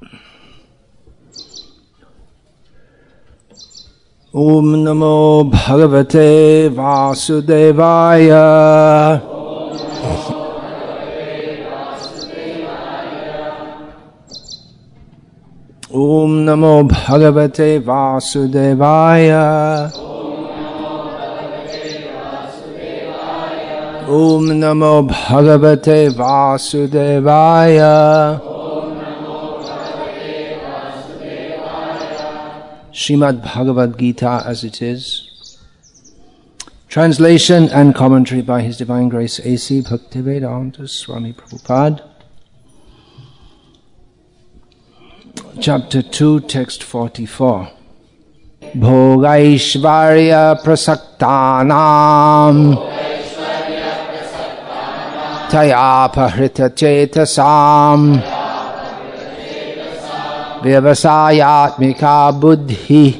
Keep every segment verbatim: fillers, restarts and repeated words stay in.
Om Namo Bhagavate Vasudevaya. Om Namo Bhagavate Vasudevaya. Om Namo Bhagavate Vasudevaya. Srimad Bhagavad Gita as it is. Translation and commentary by His Divine Grace A C Bhaktivedanta Swami Prabhupada. Chapter two, text forty-four. Bhogaishvarya prasaktanam tayapahrita chetasam vyavasayatmika buddhi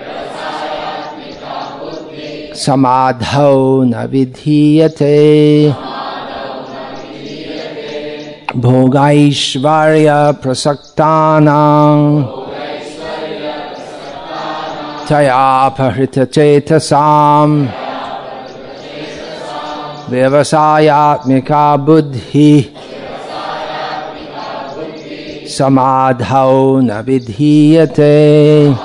samadhau na vidhiyate. Bhogaishvarya prasaktanam tayapahrita chetasam vyavasayatmika buddhi samadhau na vidhiyate.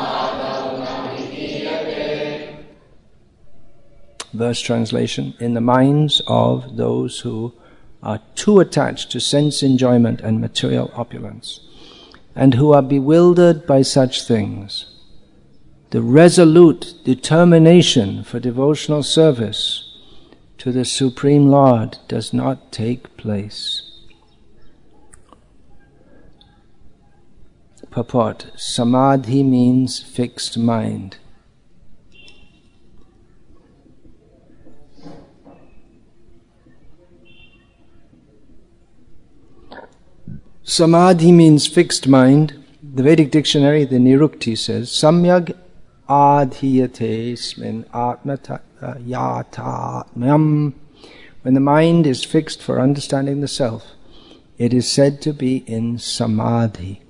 Verse translation. In the minds of those who are too attached to sense enjoyment and material opulence, and who are bewildered by such things, the resolute determination for devotional service to the Supreme Lord does not take place. Purport. Samadhi means fixed mind. Samadhi means fixed mind. The Vedic dictionary, the Nirukti, says, Samyag adhiyate smin atmayatatmyam. When the mind is fixed for understanding the self, it is said to be in samadhi.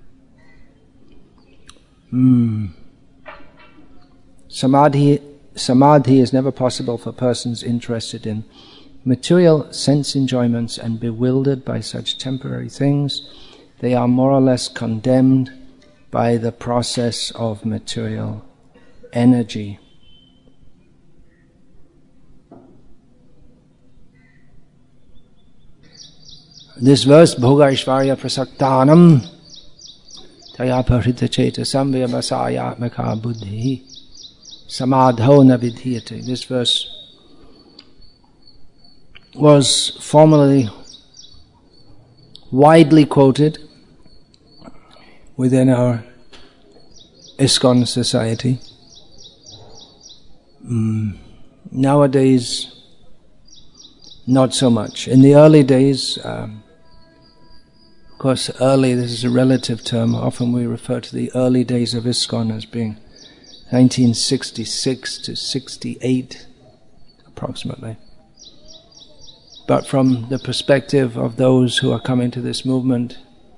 Hmm. Samadhi, samadhi is never possible for persons interested in material sense enjoyments and bewildered by such temporary things. They are more or less condemned by the process of material energy. This verse, Bhogaishvarya prasaktanam tayapahrita chetasam vyavasayatmika buddhi samadho na vidhiyate. This verse was formerly widely quoted within our ISKCON society. Mm. Nowadays, not so much. In the early days, um, of course, early, this is a relative term. Often we refer to the early days of ISKCON as being nineteen sixty-six to sixty-eight, approximately. But from the perspective of those who are coming to this movement,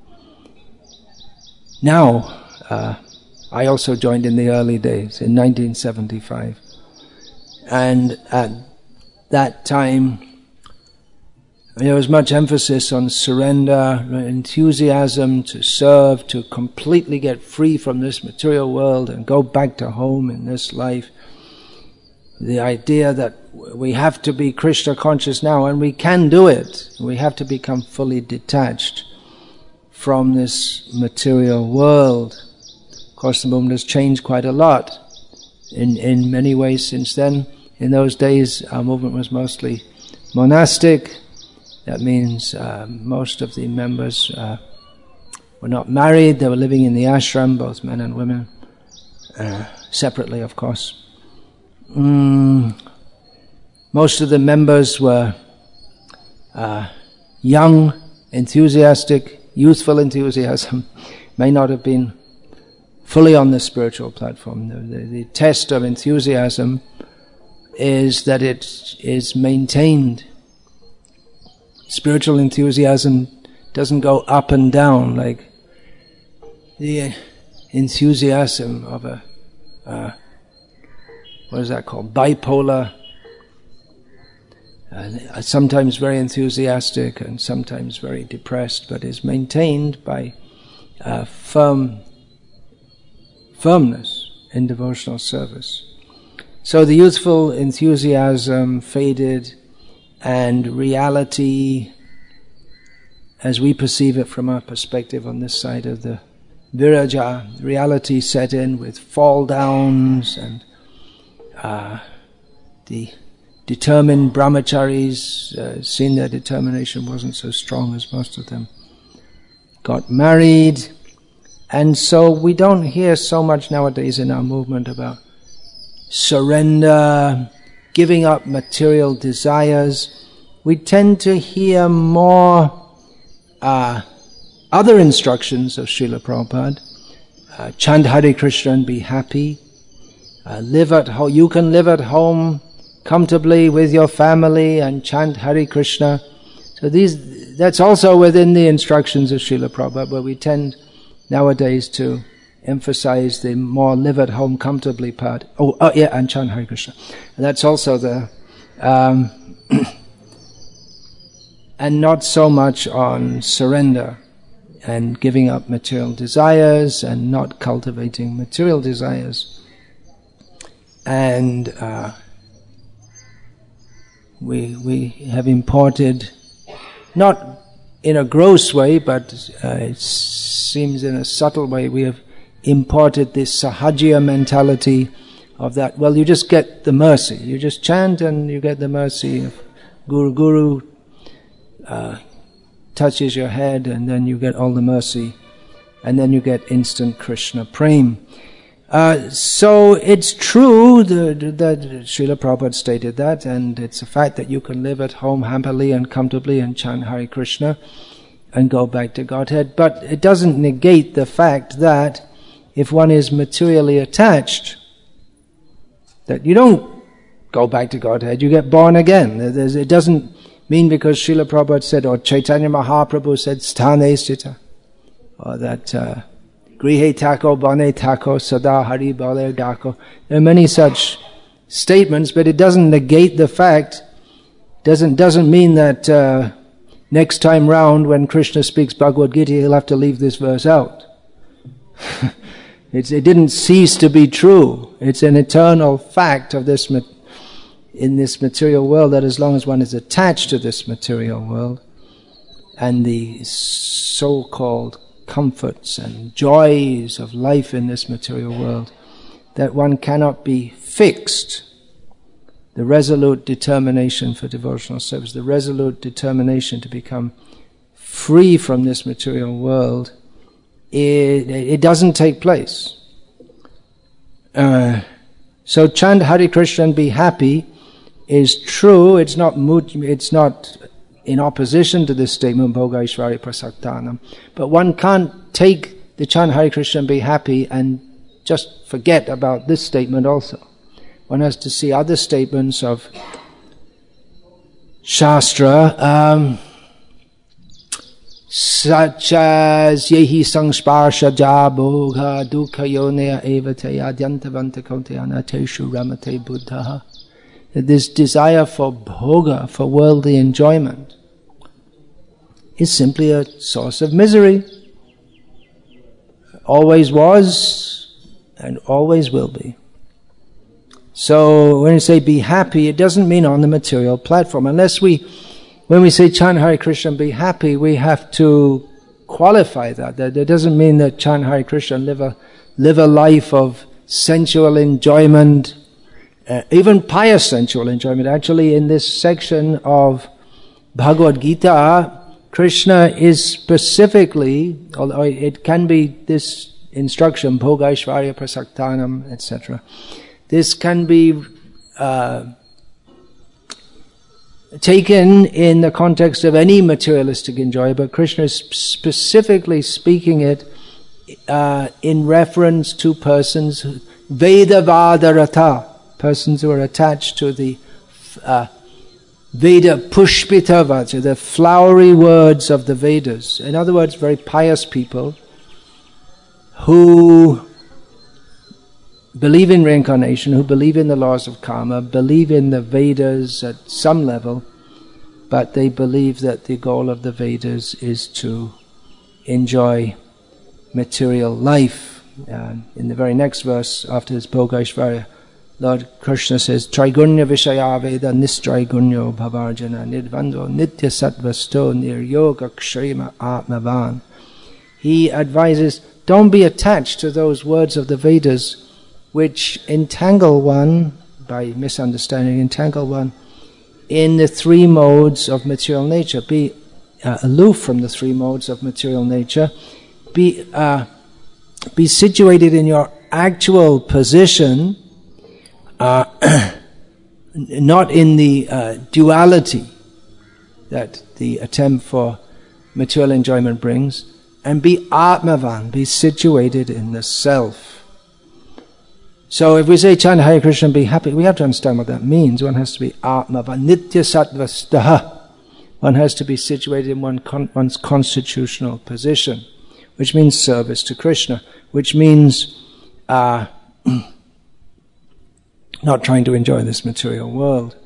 now, uh, I also joined in the early days, in nineteen seventy-five. And at that time, there was much emphasis on surrender, enthusiasm to serve, to completely get free from this material world and go back to home in this life. The idea that we have to be Krishna conscious now, and we can do it. We have to become fully detached from this material world. Of course, the movement has changed quite a lot in, in many ways since then. In those days, our movement was mostly monastic. That means uh, most of the members uh, were not married. They were living in the ashram, both men and women, uh, separately, of course. Mm, most of the members were uh, young, enthusiastic, youthful enthusiasm. May not have been fully on the spiritual platform. The, the, the test of enthusiasm is that it is maintained. Spiritual enthusiasm doesn't go up and down like the enthusiasm of a, uh, what is that called, bipolar, uh, sometimes very enthusiastic and sometimes very depressed, but is maintained by uh, firm firmness in devotional service. So the youthful enthusiasm faded, and reality, as we perceive it from our perspective on this side of the Viraja, reality set in with fall downs, and uh, the determined brahmacharis, uh, seeing their determination wasn't so strong as most of them, got married. And so we don't hear so much nowadays in our movement about surrender, giving up material desires. We tend to hear more uh, other instructions of Srila Prabhupada. Uh, chant Hare Krishna and be happy. Uh, live at home. You can live at home comfortably with your family and chant Hare Krishna. So these, that's also within the instructions of Srila Prabhupada, where we tend nowadays to emphasize the more live at home comfortably part. Oh, oh yeah, and chant Hare Krishna. And that's also the, um, and not so much on surrender and giving up material desires and not cultivating material desires. And uh, we we have imported, not in a gross way, but uh, it seems in a subtle way, we have imported this sahaja mentality of that, well, you just get the mercy. You just chant and you get the mercy of Guru. Guru uh, touches your head and then you get all the mercy. And then you get instant Krishna prem. Uh, so it's true that, that Srila Prabhupada stated that, and it's a fact that you can live at home happily and comfortably and chant Hare Krishna and go back to Godhead. But it doesn't negate the fact that if one is materially attached, that you don't go back to Godhead, you get born again. There's, it doesn't mean because Srila Prabhupada said, or Chaitanya Mahaprabhu said, sthane sthita, or that uh, grihe tako, bane tako, sada hari bale dako. There are many such statements, but it doesn't negate the fact, doesn't doesn't mean that uh, next time round when Krishna speaks Bhagavad Gita, he'll have to leave this verse out. It's, it didn't cease to be true. It's an eternal fact of this in this material world, that as long as one is attached to this material world and the so-called comforts and joys of life in this material world, that one cannot be fixed. The resolute determination for devotional service, the resolute determination to become free from this material world, it, it doesn't take place. Uh, so chant Hare Krishna and be happy is true. It's not it's not in opposition to this statement, Bhoga Aishvarya Prasaktanam. But one can't take the chant Hare Krishna and be happy and just forget about this statement also. One has to see other statements of Shastra, um, such as Yehi Sangsparsha Jabhoga Dukha Yonea Evate Adyantavanta Kautayana Teshu Ramate Buddhaha. This desire for bhoga, for worldly enjoyment, is simply a source of misery. Always was and always will be. So when you say be happy, it doesn't mean on the material platform. Unless we, when we say chant Hare Krishna and be happy, we have to qualify that. That it doesn't mean that chant Hare Krishna and live a, live a life of sensual enjoyment, uh, even pious sensual enjoyment. Actually, in this section of Bhagavad Gita, Krishna is specifically, although it can be this instruction, Bhoga Aishvarya Prasaktanam, et cetera. This can be uh, taken in the context of any materialistic enjoyment, but Krishna is specifically speaking it uh, in reference to persons, Vedavadarata, persons who are attached to the uh, Veda Pushpita, to the flowery words of the Vedas. In other words, very pious people who believe in reincarnation, who believe in the laws of karma, believe in the Vedas at some level, but they believe that the goal of the Vedas is to enjoy material life. Uh, in the very next verse, after this Bhoga Aishvarya, Lord Krishna says, Trigunya Vishaya Veda Nistraigunyo Bhavarjana Nidvando Nitya Sattvasto Niryoga Kshema Atmavan. He advises, don't be attached to those words of the Vedas which entangle one, by misunderstanding, entangle one in the three modes of material nature. Be uh, aloof from the three modes of material nature. Be, uh, be situated in your actual position, uh, not in the uh, duality that the attempt for material enjoyment brings, and be Atmavan, be situated in the self. So if we say chant Hare Krishna, be happy, we have to understand what that means. One has to be Atmavan, Nitya Sattvastaha. One has to be situated in one con- one's constitutional position, which means service to Krishna, which means uh, not trying to enjoy this material world.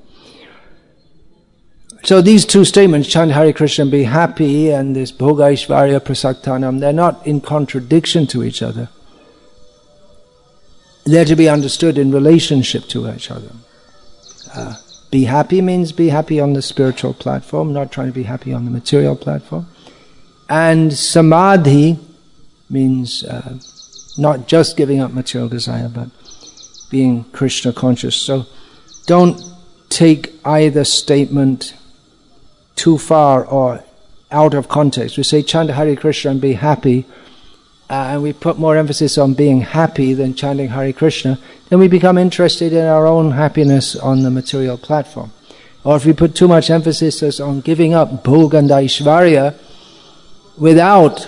So these two statements, chant Hare Krishna, be happy, and this Bhoga Aishvarya Prasaktanam, they're not in contradiction to each other. They're to be understood in relationship to each other. Uh, be happy means be happy on the spiritual platform, not trying to be happy on the material platform. And samadhi means uh, not just giving up material desire, but being Krishna conscious. So don't take either statement too far or out of context. We say chant Hare Krishna and be happy, Uh, and we put more emphasis on being happy than chanting Hare Krishna, then we become interested in our own happiness on the material platform. Or if we put too much emphasis on giving up Bhoga and Aishvarya without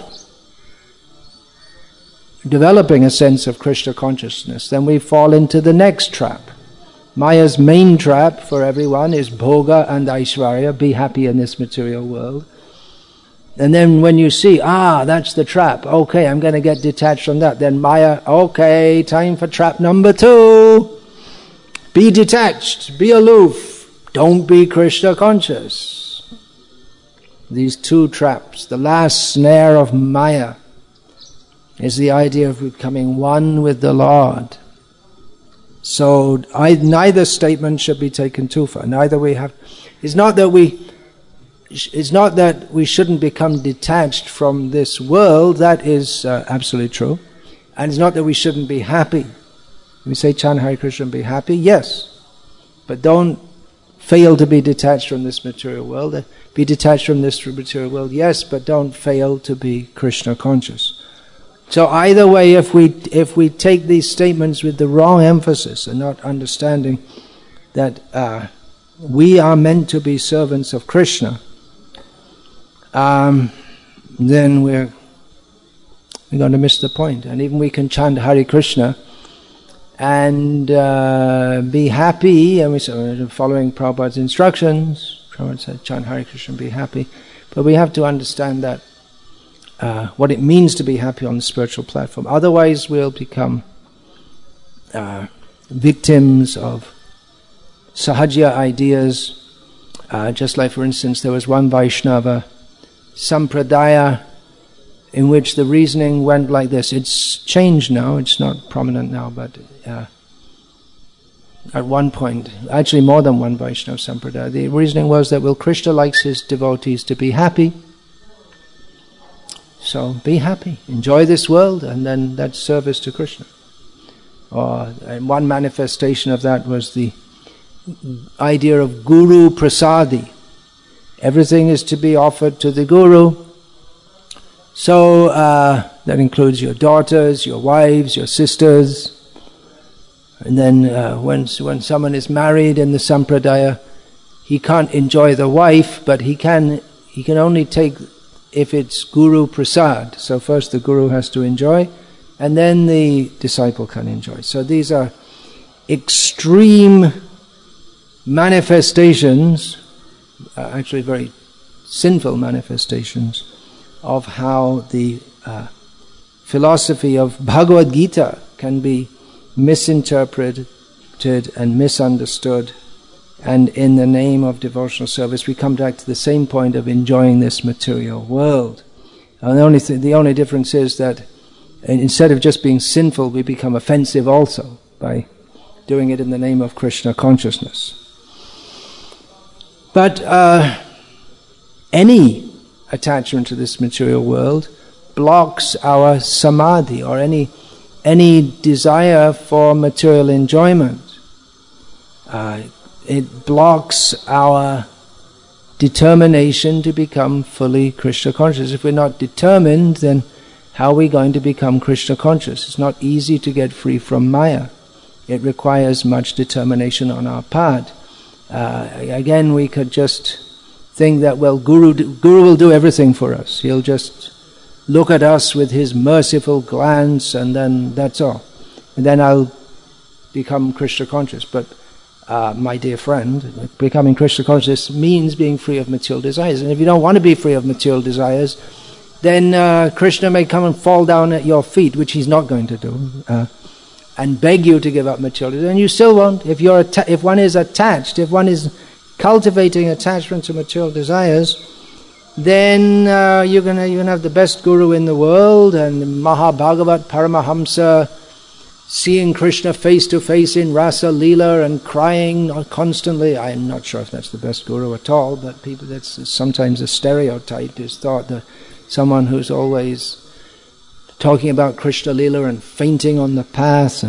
developing a sense of Krishna consciousness, then we fall into the next trap. Maya's main trap for everyone is Bhoga and Aishvarya, be happy in this material world. And then when you see, ah, that's the trap, okay, I'm going to get detached from that. Then Maya, okay, time for trap number two. Be detached, be aloof, don't be Krishna conscious. These two traps, the last snare of Maya is the idea of becoming one with the Lord. So I, neither statement should be taken too far. Neither we have, it's not that we It's not that we shouldn't become detached from this world, that is uh, absolutely true. And it's not that we shouldn't be happy. We say chant Hare Krishna and be happy, yes. But don't fail to be detached from this material world. Be detached from this material world, yes, but don't fail to be Krishna conscious. So either way, if we if we take these statements with the wrong emphasis and not understanding that uh, we are meant to be servants of Krishna, Um, then we're we're going to miss the point. And even we can chant Hare Krishna and uh, be happy, and we're following Prabhupada's instructions. Prabhupada said, chant Hare Krishna and be happy. But we have to understand that uh, what it means to be happy on the spiritual platform. Otherwise, we'll become uh, victims of Sahajya ideas. Uh, just like, for instance, there was one Vaishnava Sampradaya in which the reasoning went like this. It's changed now, it's not prominent now, but uh, at one point, actually more than one Vaishnava Sampradaya, the reasoning was that, well, Krishna likes his devotees to be happy, so be happy, enjoy this world, and then that's service to Krishna. Or and one manifestation of that was the idea of Guru Prasadi. Everything is to be offered to the Guru. So uh, that includes your daughters, your wives, your sisters. And then uh, when, when someone is married in the Sampradaya, he can't enjoy the wife, but he can he can only take if it's Guru Prasad. So first the Guru has to enjoy, and then the disciple can enjoy. So these are extreme manifestations, uh, actually very sinful manifestations, of how the uh, philosophy of Bhagavad Gita can be misinterpreted and misunderstood, and in the name of devotional service we come back to the same point of enjoying this material world. And the only th- the only difference is that instead of just being sinful, we become offensive also by doing it in the name of Krishna consciousness. But uh, any attachment to this material world blocks our samadhi, or any any desire for material enjoyment. Uh, it blocks our determination to become fully Krishna conscious. If we're not determined, then how are we going to become Krishna conscious? It's not easy to get free from Maya. It requires much determination on our part. Uh, again, we could just think that, well, Guru, Guru will do everything for us. He'll just look at us with his merciful glance, and then that's all. And then I'll become Krishna conscious. But uh, my dear friend, becoming Krishna conscious means being free of material desires. And if you don't want to be free of material desires, then uh, Krishna may come and fall down at your feet, which he's not going to do, uh, and beg you to give up material desires. And you still won't. If you're atta- if one is attached, if one is cultivating attachment to material desires, then uh, you're gonna you're gonna have the best guru in the world, and Mahabhagavat Paramahamsa, seeing Krishna face to face in Rasa Leela and crying constantly. I'm not sure if that's the best guru at all, but people, that's sometimes a stereotype, is thought that someone who's always talking about Krishna Leela and fainting on the path.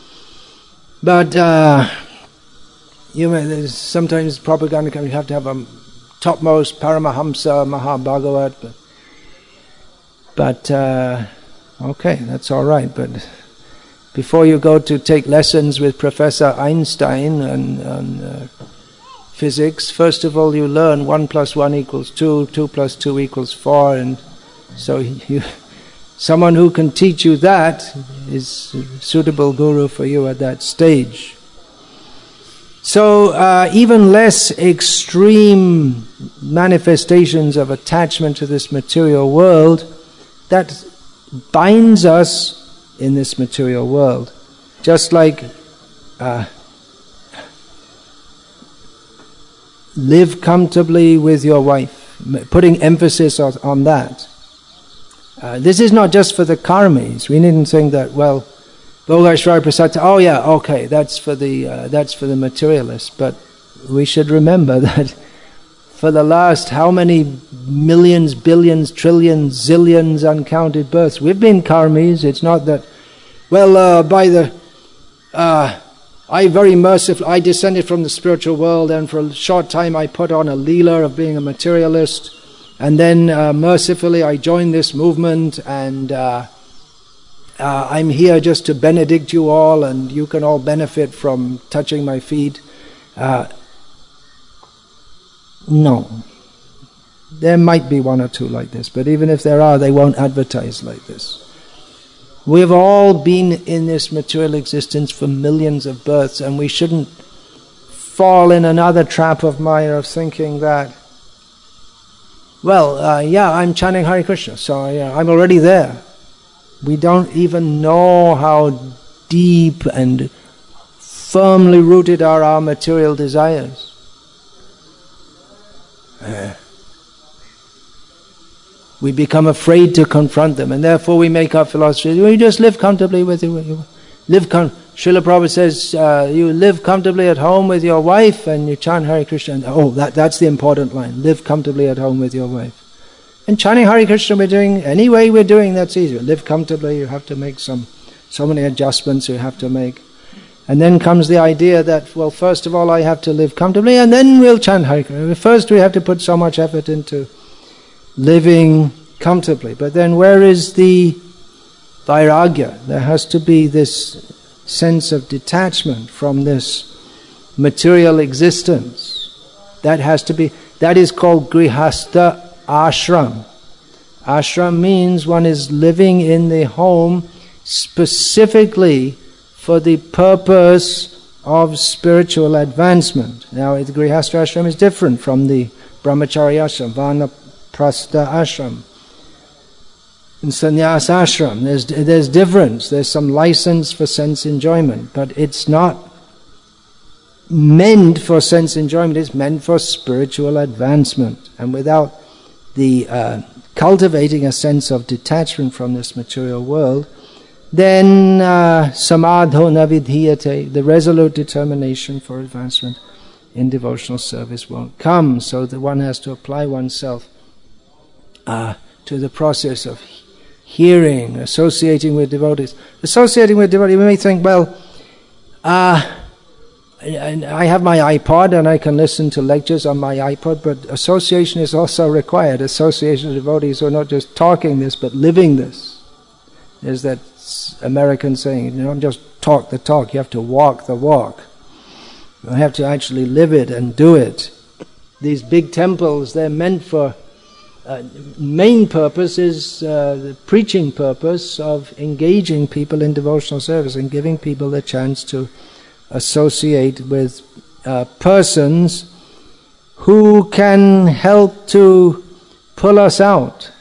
But uh, you know, there's sometimes propaganda, you have to have a topmost Paramahamsa, Mahabhagavat, but, but uh, okay, that's all right. But before you go to take lessons with Professor Einstein on, on uh, physics, first of all you learn one plus one equals two, two plus two equals four, and so you, someone who can teach you that is a suitable guru for you at that stage. So uh, even less extreme manifestations of attachment to this material world, that binds us in this material world. Just like uh, live comfortably with your wife, putting emphasis on, on that. Uh, this is not just for the karmis. We needn't think that, well, Bhogashvara Prasad, oh yeah, okay, that's for the uh, that's for the materialists. But we should remember that for the last how many millions, billions, trillions, zillions, uncounted births, we've been karmis. It's not that, well, uh, by the, uh, I very merciful, I descended from the spiritual world, and for a short time I put on a leela of being a materialist, and then uh, mercifully I joined this movement, and uh, uh, I'm here just to benedict you all, and you can all benefit from touching my feet. Uh, no. There might be one or two like this, but even if there are, they won't advertise like this. We've all been in this material existence for millions of births, and we shouldn't fall in another trap of Maya of thinking that, well, uh, yeah, I'm chanting Hare Krishna, so yeah, I'm already there. We don't even know how deep and firmly rooted are our material desires. Uh, we become afraid to confront them, and therefore we make our philosophy, you just live comfortably with you. Live com- Srila Prabhupada says, uh, you live comfortably at home with your wife and you chant Hare Krishna. And, oh, that, that's the important line. Live comfortably at home with your wife. And chanting Hare Krishna we're doing, any way we're doing, that's easy. Live comfortably, you have to make some, so many adjustments you have to make. And then comes the idea that, well, first of all I have to live comfortably, and then we'll chant Hare Krishna. First we have to put so much effort into living comfortably. But then where is the vairagya? There has to be this sense of detachment from this material existence. That has to be, that is called grihastha ashram. Ashram means one is living in the home specifically for the purpose of spiritual advancement. Now the grihastha ashram is different from the brahmacharya ashram, vanaprastha ashram. in sannyas ashram. There's, there's difference. There's some license for sense enjoyment, but it's not meant for sense enjoyment. It's meant for spiritual advancement. And without the uh, cultivating a sense of detachment from this material world, then uh, samadho navidhiyate, the resolute determination for advancement in devotional service won't come. So that one has to apply oneself uh, to the process of hearing, associating with devotees. Associating with devotees, we may think, well, uh, I have my iPod and I can listen to lectures on my iPod, but association is also required. Association of devotees who are not just talking this, but living this. There's that American saying, you don't just talk the talk, you have to walk the walk. You have to actually live it and do it. These big temples, they're meant for, uh, main purpose is uh, the preaching purpose of engaging people in devotional service and giving people the chance to associate with uh, persons who can help to pull us out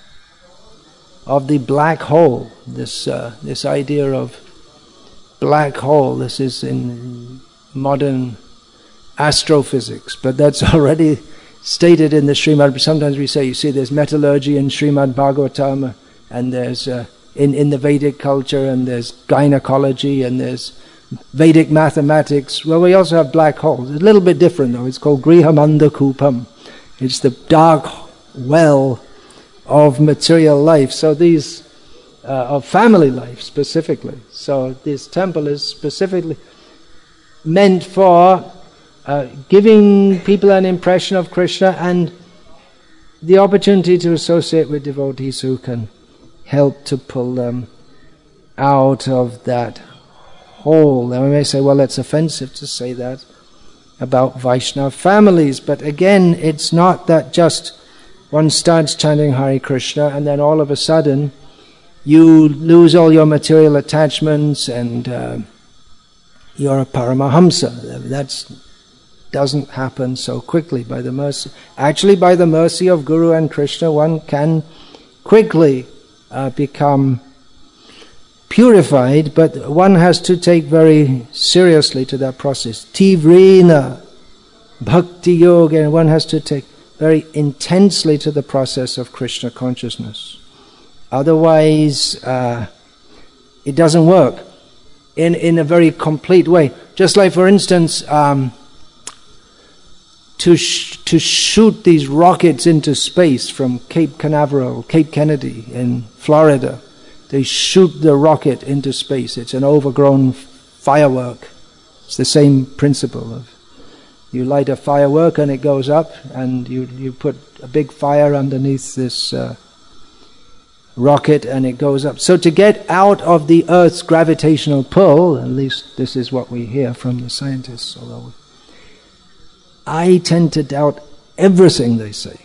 of the black hole. This uh, this idea of black hole, this is in modern astrophysics, but that's already stated in the Srimad. Sometimes we say, you see, there's metallurgy in Srimad Bhagavatam, and there's uh, in, in the Vedic culture, and there's gynecology, and there's Vedic mathematics. Well, we also have black holes. It's a little bit different though. It's called Grihamanda Kupam. It's the dark well of material life. So these, uh, of family life specifically. So this temple is specifically meant for uh, giving people an impression of Krishna and the opportunity to associate with devotees who can help to pull them out of that hole. Now we may say, well, it's offensive to say that about Vaishnava families, but again, it's not that just one starts chanting Hare Krishna and then all of a sudden you lose all your material attachments and uh, you're a Paramahamsa. That doesn't happen so quickly. By the mercy, actually by the mercy of Guru and Krishna, one can quickly uh, become purified, but one has to take very seriously to that process. Tivrena bhakti yoga, and one has to take very intensely to the process of Krishna consciousness. Otherwise, uh, it doesn't work in in a very complete way. Just like, for instance, um, to sh- to shoot these rockets into space from Cape Canaveral, Cape Kennedy in Florida. They shoot the rocket into space. It's an overgrown firework. It's the same principle of you light a firework and it goes up, and you, you put a big fire underneath this uh, rocket and it goes up. So to get out of the Earth's gravitational pull, at least this is what we hear from the scientists, although I tend to doubt everything they say.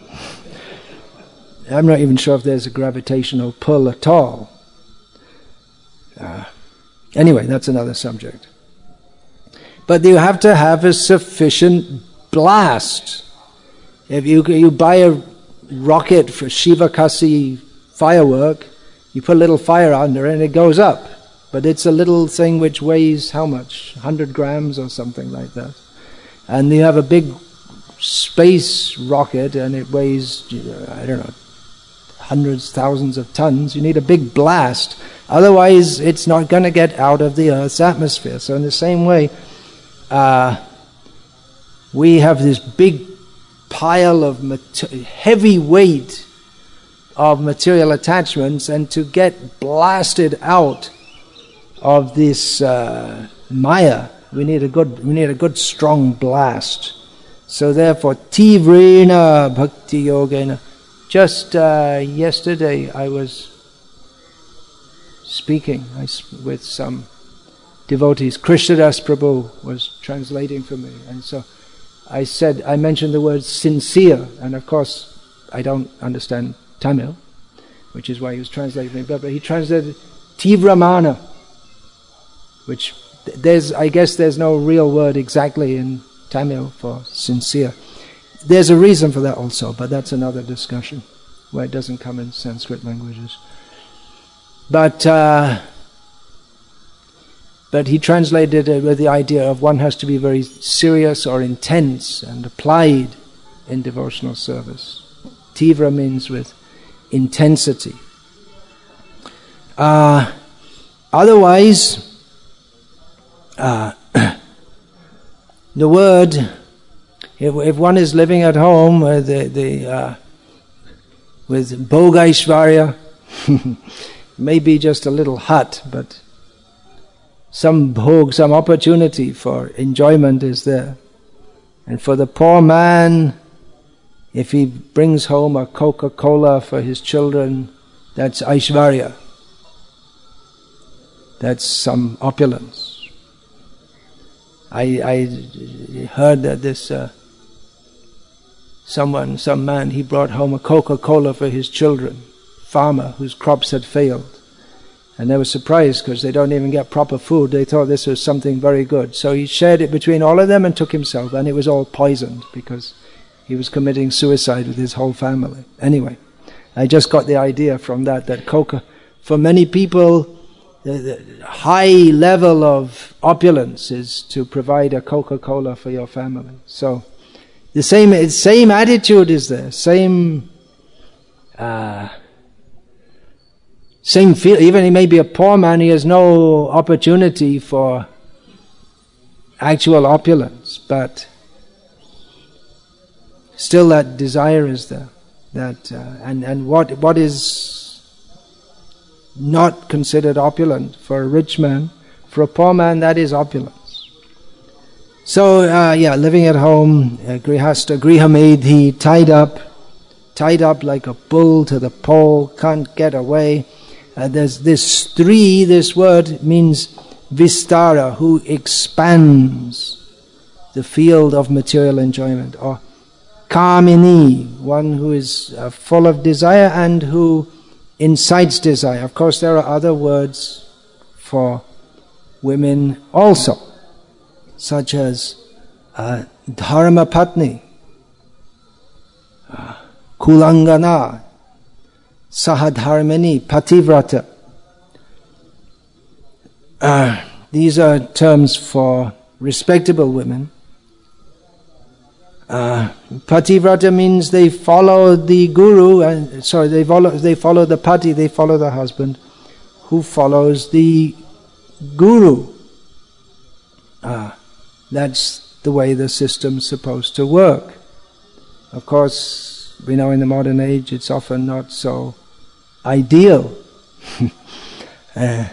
I'm not even sure if there's a gravitational pull at all. Uh, anyway, that's another subject. But you have to have a sufficient blast. If you you buy a rocket for Shivakasi firework, you put a little fire under it and it goes up. But it's a little thing which weighs how much? one hundred grams or something like that. And you have a big space rocket and it weighs, I don't know, hundreds, thousands of tons. You need a big blast. Otherwise, it's not going to get out of the Earth's atmosphere. So in the same way, uh, we have this big pile of mater- heavy weight of material attachments, and to get blasted out of this uh, maya, we need a good, we need a good strong blast. So therefore, tivrena bhakti yogena. Just uh, yesterday I was speaking with some devotees. Krishnadas Prabhu was translating for me, and so I said, I mentioned the word sincere, and of course I don't understand Tamil, which is why he was translating for me, but, but he translated tivramana, which there's, I guess there's no real word exactly in Tamil for sincere. There's a reason for that also, but that's another discussion, where it doesn't come in Sanskrit languages. But uh, but he translated it with the idea of one has to be very serious or intense and applied in devotional service. Tivra means with intensity. Uh, otherwise, uh, the word, if, if one is living at home with the, the uh, with Bhogaishvarya, maybe just a little hut, but some bhog, some opportunity for enjoyment is there. And for the poor man, if he brings home a Coca-Cola for his children, that's Aishvarya. That's some opulence. I, I heard that this uh, someone, some man, he brought home a Coca-Cola for his children, farmer whose crops had failed. And they were surprised because they don't even get proper food. They thought this was something very good. So he shared it between all of them and took himself, and it was all poisoned because he was committing suicide with his whole family. Anyway, I just got the idea from that, that Coca, for many people, the, the high level of opulence is to provide a Coca-Cola for your family. So the same, same attitude is there, same... Uh, Same feel, even he may be a poor man, he has no opportunity for actual opulence, but still that desire is there. That uh, and and what what is not considered opulent for a rich man, for a poor man, that is opulence. So uh, yeah, living at home, uh, grihasta, grihamedhi, tied up, tied up like a bull to the pole, can't get away. Uh, there's this three, this word means vistara, who expands the field of material enjoyment, or kamini, one who is uh, full of desire and who incites desire. Of course, there are other words for women also, such as uh, dharma patni, uh, kulangana, Sahadharmini, Pativrata. Uh, these are terms for respectable women. Uh, Pativrata means they follow the guru, and sorry, they follow they follow the pati, they follow the husband, who follows the guru. Uh, that's the way the system's supposed to work. Of course, we know in the modern age it's often not so ideal. uh,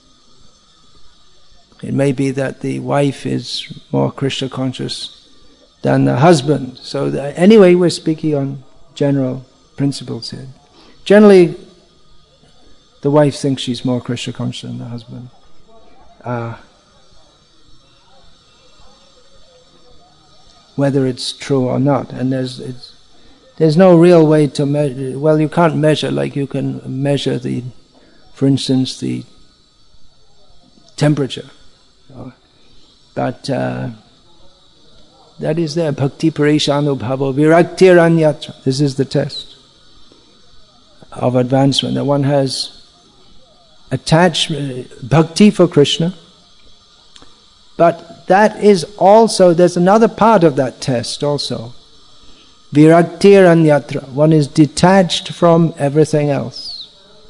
it may be that the wife is more Krishna conscious than the husband. So that, anyway, we're speaking on general principles here. Generally, the wife thinks she's more Krishna conscious than the husband. Uh, whether it's true or not, and there's it's. There's no real way to measure. Well, you can't measure like you can measure the, for instance, the temperature. But uh, that is there. Bhakti parishanubhavo viraktiranyatra. This is the test of advancement. That one has attachment, bhakti for Krishna. But that is also, there's another part of that test also. Viraktiranyatra. One is detached from everything else.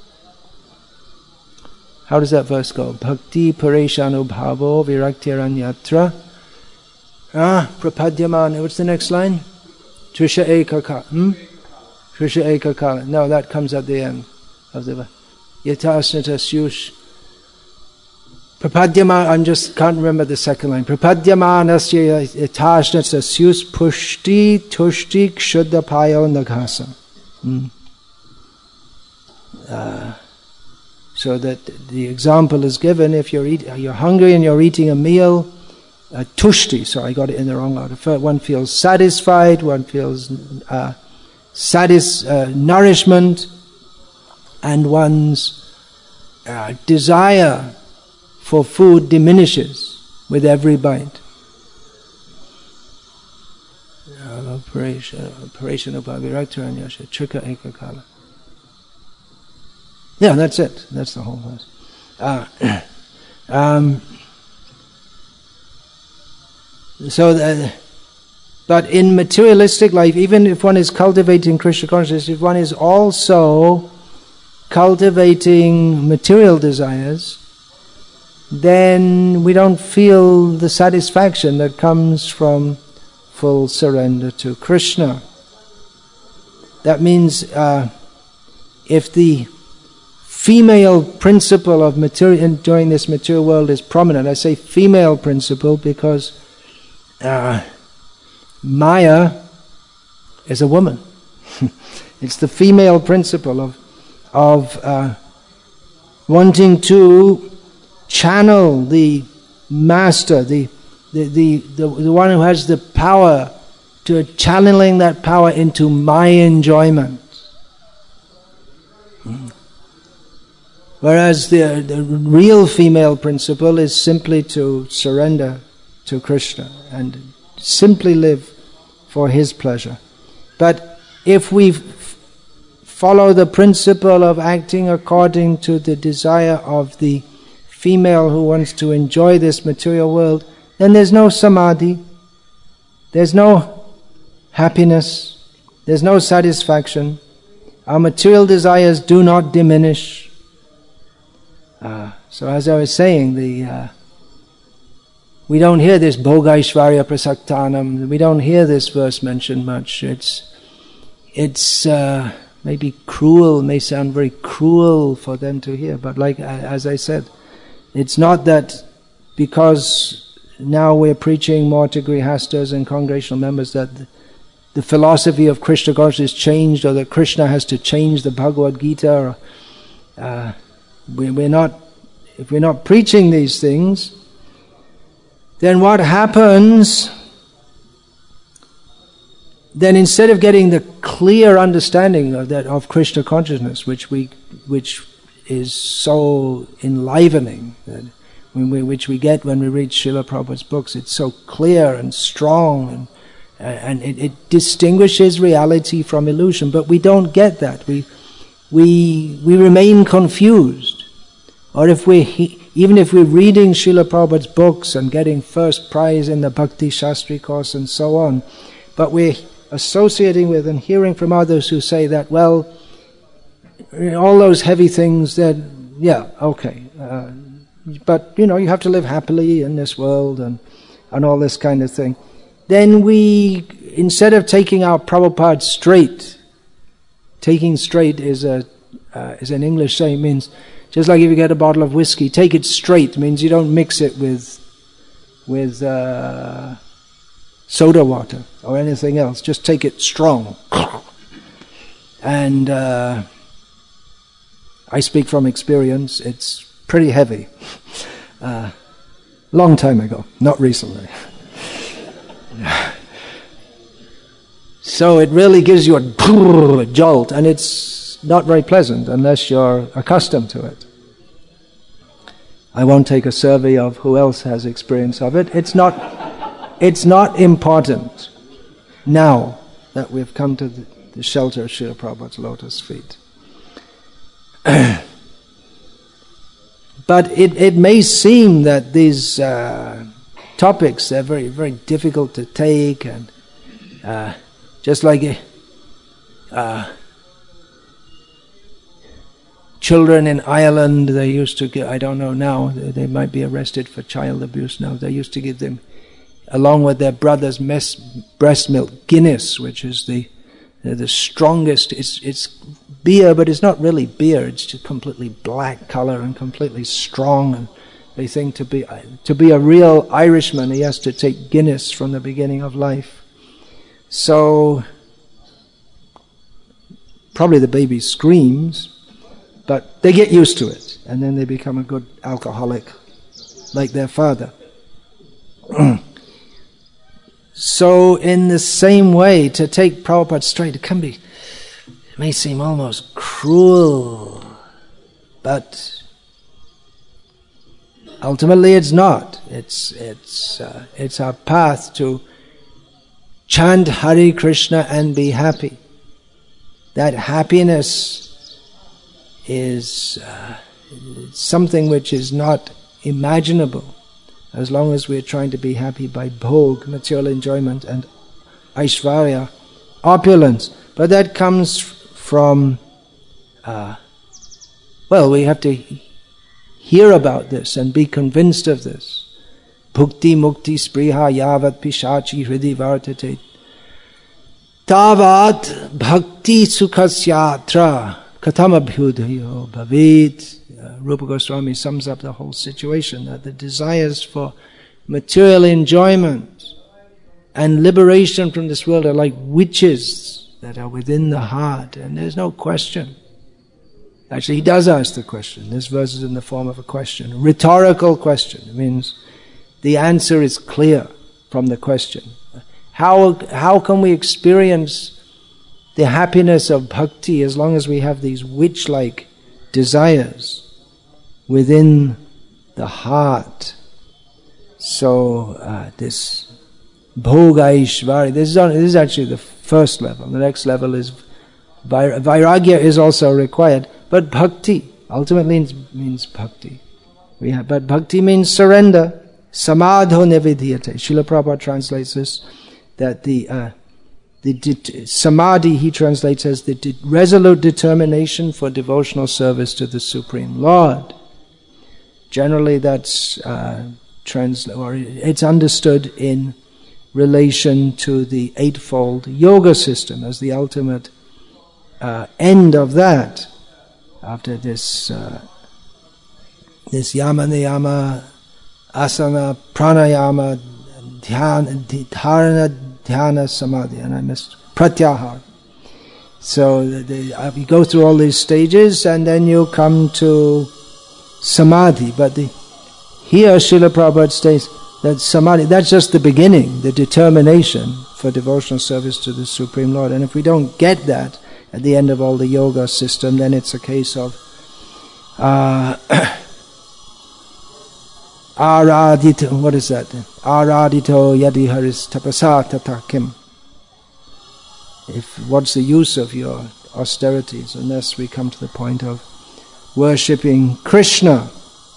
How does that verse go? Bhakti pareshanubhavo viraktiranyatra. Ah, prapadyamana. What's the next line? Trisha ekaka. Hmm? Trisha ekakala. No, that comes at the end of the yatasnata syush. Prapadyamana, I just can't remember the second line. Prapadyamanasya yatasnata syus pushti tushti kshuddhapayo naghasa. Hmm. Uh, so that the example is given, if you're eat, you're hungry and you're eating a meal, uh, tushti, so I got it in the wrong order. One feels satisfied, one feels uh, satis, uh, nourishment, and one's uh, desire for food diminishes with every bite. Operation of Viraktiranyasha, Trika Ekakala. Yeah, that's it. That's the whole verse. Uh, um, so, the, but in materialistic life, even if one is cultivating Krishna consciousness, if one is also cultivating material desires, then we don't feel the satisfaction that comes from full surrender to Krishna. That means uh, if the female principle of material enjoying this material world is prominent, I say female principle because uh, Maya is a woman. It's the female principle of of uh, wanting to channel the master, the the, the the the one who has the power, to channeling that power into my enjoyment. Mm. Whereas the, the real female principle is simply to surrender to Krishna and simply live for his pleasure. But if we f- follow the principle of acting according to the desire of the female who wants to enjoy this material world, then there's no samadhi, there's no happiness, there's no satisfaction. Our material desires do not diminish. Uh, so as I was saying, the uh, we don't hear this Bhogaishvarya Prasaktanam, we don't hear this verse mentioned much. It's it's uh, maybe cruel, may sound very cruel for them to hear, but like as I said, it's not that because now we're preaching more to Grihastas and congregational members that the, the philosophy of Krishna consciousness is changed, or that Krishna has to change the Bhagavad Gita. Or, uh, we, we're not, if we're not preaching these things, then what happens? Then instead of getting the clear understanding of that of Krishna consciousness, which we, which is so enlivening, that when we, which we get when we read Srila Prabhupada's books, it's so clear and strong, and and it, it distinguishes reality from illusion. But we don't get that. We we we remain confused. Or if we even if we're reading Srila Prabhupada's books and getting first prize in the Bhakti Shastri course and so on, but we're associating with and hearing from others who say that, well, all those heavy things, that yeah, okay, uh, but you know, you have to live happily in this world and and all this kind of thing. Then we, instead of taking our Prabhupada straight, taking straight is a uh, is an English saying, means just like if you get a bottle of whiskey, take it straight means you don't mix it with with uh, soda water or anything else. Just take it strong. And uh, I speak from experience. It's pretty heavy. Uh, long time ago, not recently. So it really gives you a jolt, and it's not very pleasant unless you're accustomed to it. I won't take a survey of who else has experience of it. It's not, it's not important now that we've come to the, the shelter of Srila Prabhupada's lotus feet. But it, it may seem that these uh, topics are very, very difficult to take, and uh, just like uh, children in Ireland, they used to give, I don't know now, they, they might be arrested for child abuse now, they used to give them, along with their brother's mess, breast milk, Guinness, which is the the strongest, it's it's beer, but it's not really beer, it's just completely black color and completely strong, and they think to be to be a real Irishman, he has to take Guinness from the beginning of life. So probably the baby screams, but they get used to it, and then they become a good alcoholic like their father. So in the same way, to take Prabhupada straight, it can be, it may seem almost cruel, but ultimately it's not. It's it's uh, it's our path to chant Hare Krishna and be happy. That happiness is uh, something which is not imaginable as long as we're trying to be happy by bhog, material enjoyment, and aishvarya, opulence. But that comes from, uh, well, we have to hear about this and be convinced of this. Bhukti mukti spriha yavat pishachi hridi vartate tavat bhakti sukhasyatra katham abhyudayo bhavet. Uh, Rupa Goswami sums up the whole situation, that the desires for material enjoyment and liberation from this world are like witches that are within the heart, and there's no question. Actually, he does ask the question. This verse is in the form of a question, a rhetorical question. It means the answer is clear from the question. How, how can we experience the happiness of bhakti as long as we have these witch-like desires within the heart? So uh, this bhogaishvarya, this is, this is actually the first level. The next level is vair- vairagya is also required, but bhakti ultimately means, means bhakti. We have, but bhakti means surrender. Samadho nevidhyate. Srila Prabhupada translates this, that the uh, the det- samadhi he translates as the de- resolute determination for devotional service to the Supreme Lord. Generally, that's uh, trans or it's understood in relation to the eightfold yoga system as the ultimate uh, end of that. After this, uh, this yama niyama, asana, pranayama, dhyana, dharana, dhyana, samadhi, and I missed pratyahar. So the, the, uh, you go through all these stages, and then you come to samadhi. But the, here Srila Prabhupada states that samadhi, that's just the beginning, the determination for devotional service to the Supreme Lord. And if we don't get that at the end of all the yoga system, then it's a case of uh, aradito, what is that? Aradito yadi haris tapasa tatakim. If what's the use of your austerities unless we come to the point of worshipping Krishna?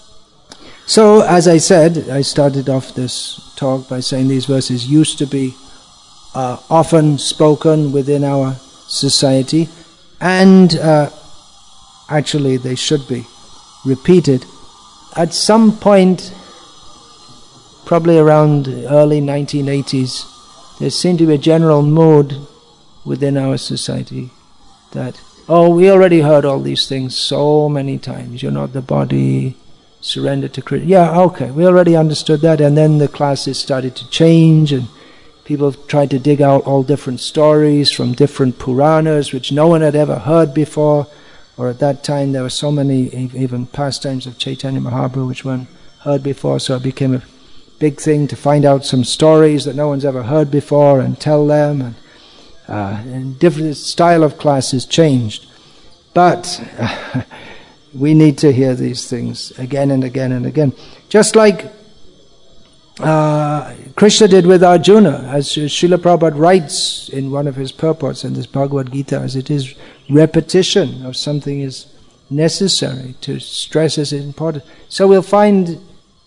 So, as I said, I started off this talk by saying these verses used to be uh, often spoken within our society, and uh, actually they should be repeated. At some point, probably around the early nineteen eighties, there seemed to be a general mood within our society that, oh, we already heard all these things so many times. You're not the body, surrender to Krishna. Yeah, okay, we already understood that. And then the classes started to change, and people tried to dig out all different stories from different Puranas, which no one had ever heard before. Or at that time, there were so many even pastimes of Chaitanya Mahaprabhu which weren't heard before, so it became a big thing to find out some stories that no one's ever heard before and tell them. And, uh, and different style of classes changed. But uh, we need to hear these things again and again and again. Just like uh, Krishna did with Arjuna, as Srila Prabhupada writes in one of his purports in this Bhagavad Gita, as it is repetition of something is necessary to stress is important. So we'll find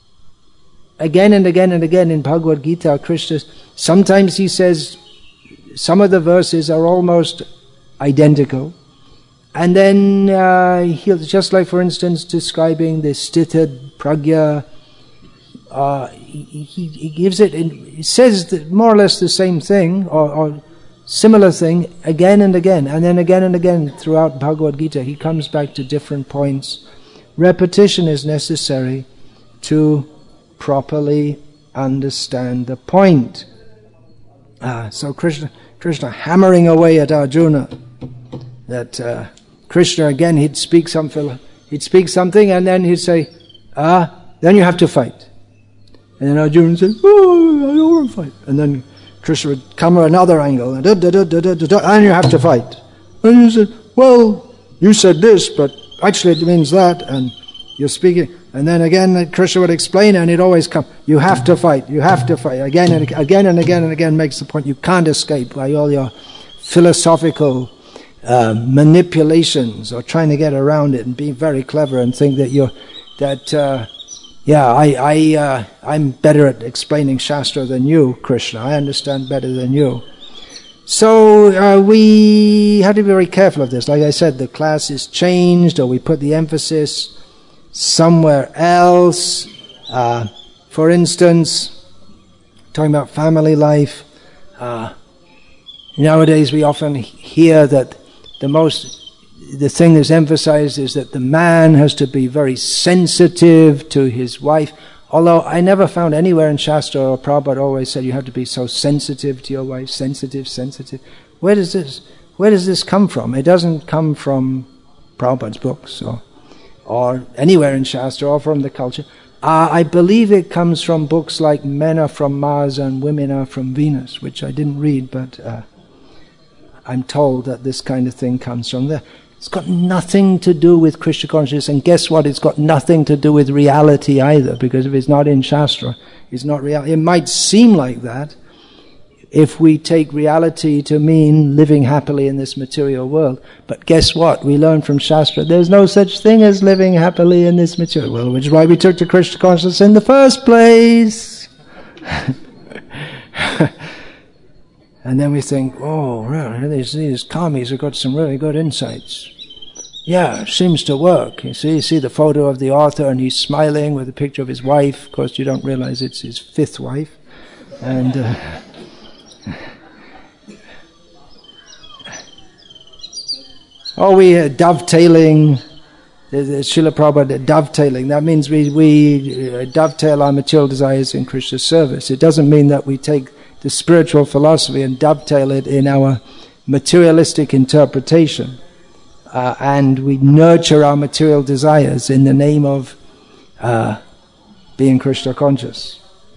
again and again and again in Bhagavad Gita, Krishna, sometimes he says some of the verses are almost identical. And then uh, he'll, just like for instance describing the Sthita Pragya, uh, he, he, he gives it, in, he says the, more or less the same thing or, or similar thing again and again, and then again and again throughout Bhagavad Gita. He comes back to different points. Repetition is necessary to properly understand the point. Uh, so Krishna, Krishna hammering away at Arjuna that uh, Krishna again he'd speak some he'd speak something and then he'd say, ah, then you have to fight. And then Arjuna would say, oh, I don't want to fight. And then Krishna would come at another angle and da, da, da, da, da, da, da, and you have to fight. And you said, well, you said this, but actually it means that, and you're speaking. And then again Krishna would explain, and it always come, you have to fight, you have to fight. Again and again and again and again makes the point you can't escape by all your philosophical uh, manipulations or trying to get around it and being very clever and think that you're that uh, yeah I I uh, I'm better at explaining Shastra than you, Krishna. I understand better than you. So uh, we have to be very careful of this. Like I said, the class is changed, or we put the emphasis somewhere else. Uh, for instance, talking about family life, uh, nowadays we often hear that the most, the thing that's emphasized is that the man has to be very sensitive to his wife. Although I never found anywhere in Shastra, or Prabhupada always said you have to be so sensitive to your wife, sensitive, sensitive. Where does this, where does this come from? It doesn't come from Prabhupada's books or, or anywhere in Shastra or from the culture. Uh, I believe it comes from books like Men Are From Mars and Women Are From Venus, which I didn't read, but uh, I'm told that this kind of thing comes from there. It's got nothing to do with Krishna consciousness, and guess what? It's got nothing to do with reality either, because if it's not in Shastra, it's not reality. It might seem like that if we take reality to mean living happily in this material world, but guess what? We learn from Shastra, there's no such thing as living happily in this material world, which is why we took to Krishna consciousness in the first place. And then we think, oh, really, these, these karmis have got some really good insights. Yeah, seems to work. You see, you see the photo of the author and he's smiling with a picture of his wife. Of course, you don't realize it's his fifth wife. And uh, oh, we are dovetailing, the, the Srila Prabhupada, dovetailing. That means we, we uh, dovetail our material desires in Krishna's service. It doesn't mean that we take the spiritual philosophy and dovetail it in our materialistic interpretation. Uh, and we nurture our material desires in the name of uh, being Krishna conscious.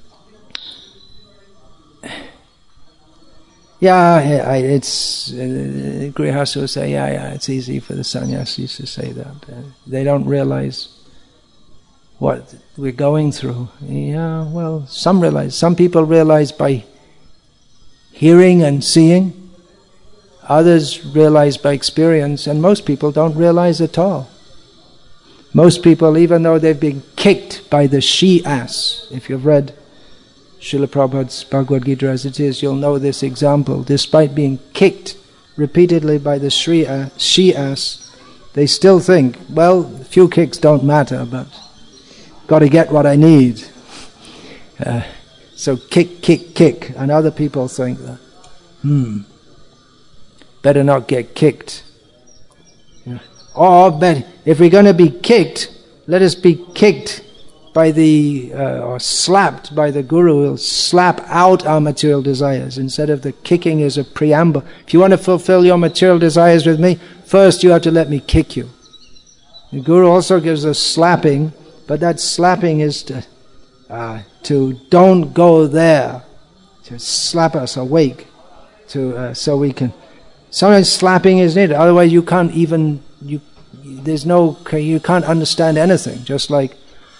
Yeah, I, it's, uh, Grihastha will say, yeah, yeah, it's easy for the sannyasis to say that. Uh, they don't realize what we're going through. Yeah, well, some realize. Some people realize by hearing and seeing. Others realize by experience, and most people don't realize at all. Most people, even though they've been kicked by the she-ass, if you've read Srila Prabhupada's Bhagavad Gita as it is, you'll know this example. Despite being kicked repeatedly by the she-ass, they still think, well, a few kicks don't matter, but got to get what I need. Uh, So kick, kick, kick. And other people think that, hmm, better not get kicked. Yeah. Or, but if we're going to be kicked, let us be kicked by the, uh, or slapped by the Guru. We'll slap out our material desires instead of the kicking as a preamble. If you want to fulfill your material desires with me, first you have to let me kick you. The Guru also gives us slapping, but that slapping is to, uh, to don't go there, to slap us awake, to uh, so we can. Sometimes slapping is needed. Otherwise, you can't even you. There's no you can't understand anything. Just like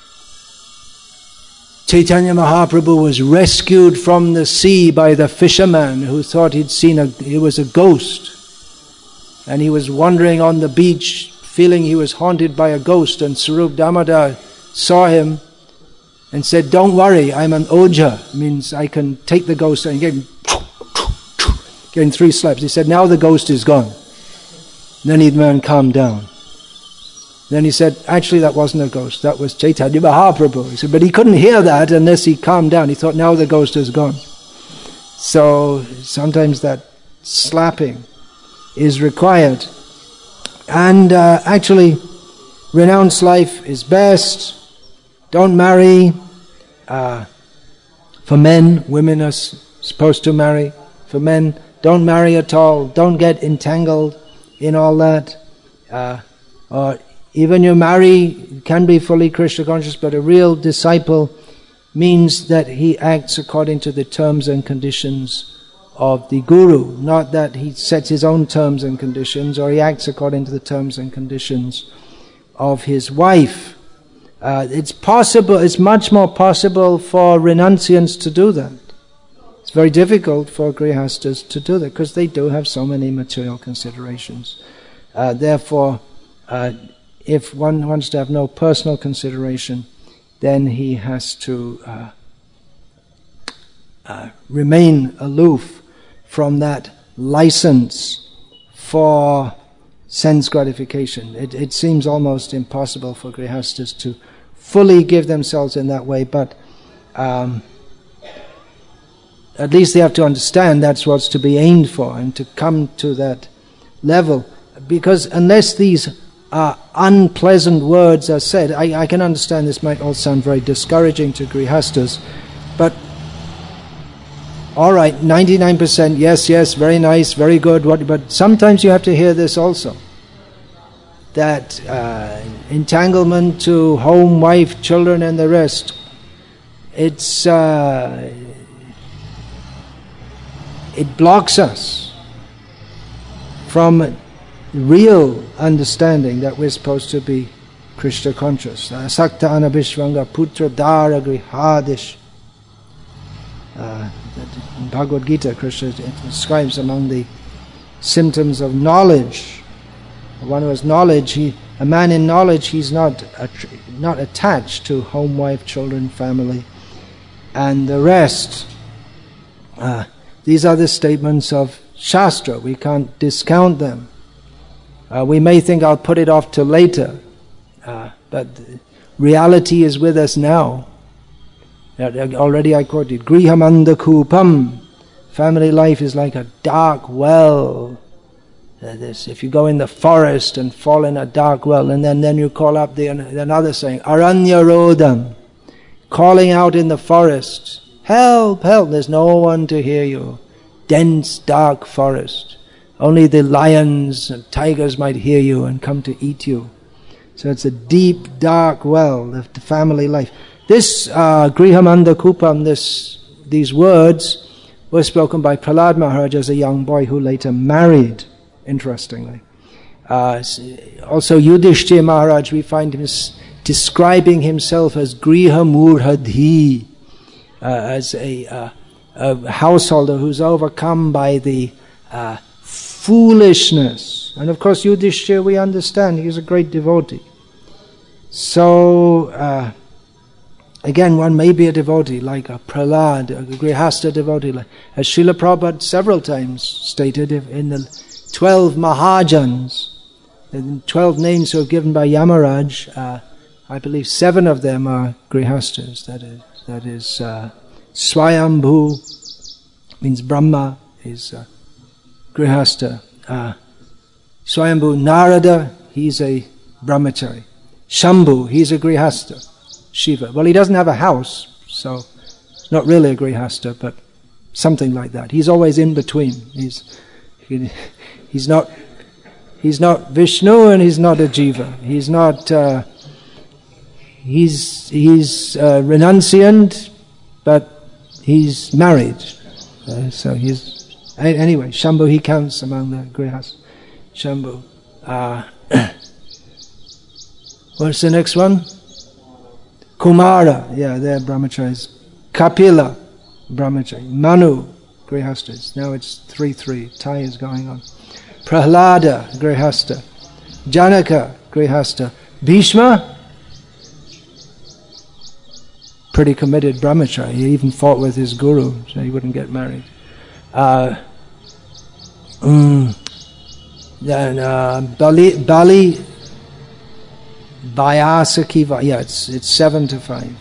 Chaitanya Mahaprabhu was rescued from the sea by the fisherman who thought he'd seen a it was a ghost, and he was wandering on the beach, feeling he was haunted by a ghost, and Sarup Damodar saw him and said, don't worry, I'm an oja, means I can take the ghost, and he gave him, gave him three slaps. He said, now the ghost is gone. Then the man calmed down. Then he said, actually that wasn't a ghost, that was Chaitanya Mahaprabhu. He said, but he couldn't hear that unless he calmed down. He thought, now the ghost is gone. So sometimes that slapping is required. And uh, actually, renounced life is best. Don't marry. Uh, for men, women are s- supposed to marry. For men, don't marry at all. Don't get entangled in all that. Uh, or even you marry, can be fully Krishna conscious, but a real disciple means that he acts according to the terms and conditions of the Guru. Not that he sets his own terms and conditions, or he acts according to the terms and conditions of his wife. Uh, it's possible, it's much more possible for renunciants to do that. It's very difficult for grihastas to do that because they do have so many material considerations. Uh, therefore, uh, if one wants to have no personal consideration, then he has to uh, uh, remain aloof from that license for sense gratification. It, it seems almost impossible for grihastas to fully give themselves in that way, but um, at least they have to understand that's what's to be aimed for, and to come to that level. Because unless these uh, unpleasant words are said, I, I can understand this might all sound very discouraging to grihastas, but all right, ninety-nine percent, yes, yes, very nice, very good, what, but sometimes you have to hear this also. That uh, entanglement to home, wife, children and the rest, it's uh, it blocks us from real understanding that we're supposed to be Krishna conscious. Sakta anabhishvanga putra dara grihadish. Uh, in Bhagavad Gita, Krishna describes among the symptoms of knowledge. One who has knowledge, he, a man in knowledge, he's not not attached to home, wife, children, family, and the rest. Uh, these are the statements of Shastra. We can't discount them. Uh, we may think I'll put it off till later, uh, but reality is with us now. Already I quoted, Grihamanda Kupam. Family life is like a dark well. Uh, this, if you go in the forest and fall in a dark well, and then, then you call up the another saying, Aranya Rodam, calling out in the forest, help, help, there's no one to hear you. Dense, dark forest. Only the lions and tigers might hear you and come to eat you. So it's a deep, dark well, the, the family life. This uh, Grihamanda Kupam, this, these words were spoken by Prahlad Maharaj as a young boy who later married, interestingly. Uh, also Yudhishthira Maharaj, we find him describing himself as Griha Murhadhi, uh, as a, uh, a householder who's overcome by the uh, foolishness. And of course Yudhishthira, we understand, he's a great devotee. So, uh, again, one may be a devotee, like a Prahlad, a Grihasta devotee, like, as Srila Prabhupada several times stated in the twelve Mahajans, the twelve names who are given by Yamaraj, uh, I believe seven of them are Grihastas. That is, that is uh, Swayambhu, means Brahma, is uh, Grihasta. Uh, Swayambhu Narada, he's a brahmachari. Shambhu, he's a Grihasta. Shiva. Well, he doesn't have a house, so it's not really a Grihasta, but something like that. He's always in between. He's he, he's not he's not Vishnu and he's not a Jiva. He's not uh, he's he's uh, renunciant, but he's married. Uh, so he's anyway. Shambhu, he counts among the Grihastas. Shambhu. Uh, what's the next one? Kumara, yeah, they're brahmacharis. Kapila, brahmachari. Manu, grihastas. Now it's three three. Tie is going on. Prahlada, grihasta. Janaka, grihasta. Bhishma, pretty committed brahmachari. He even fought with his guru, so he wouldn't get married. Uh, mm, then uh, Bali, Bali Vyasaki, yeah, it's it's seven to five.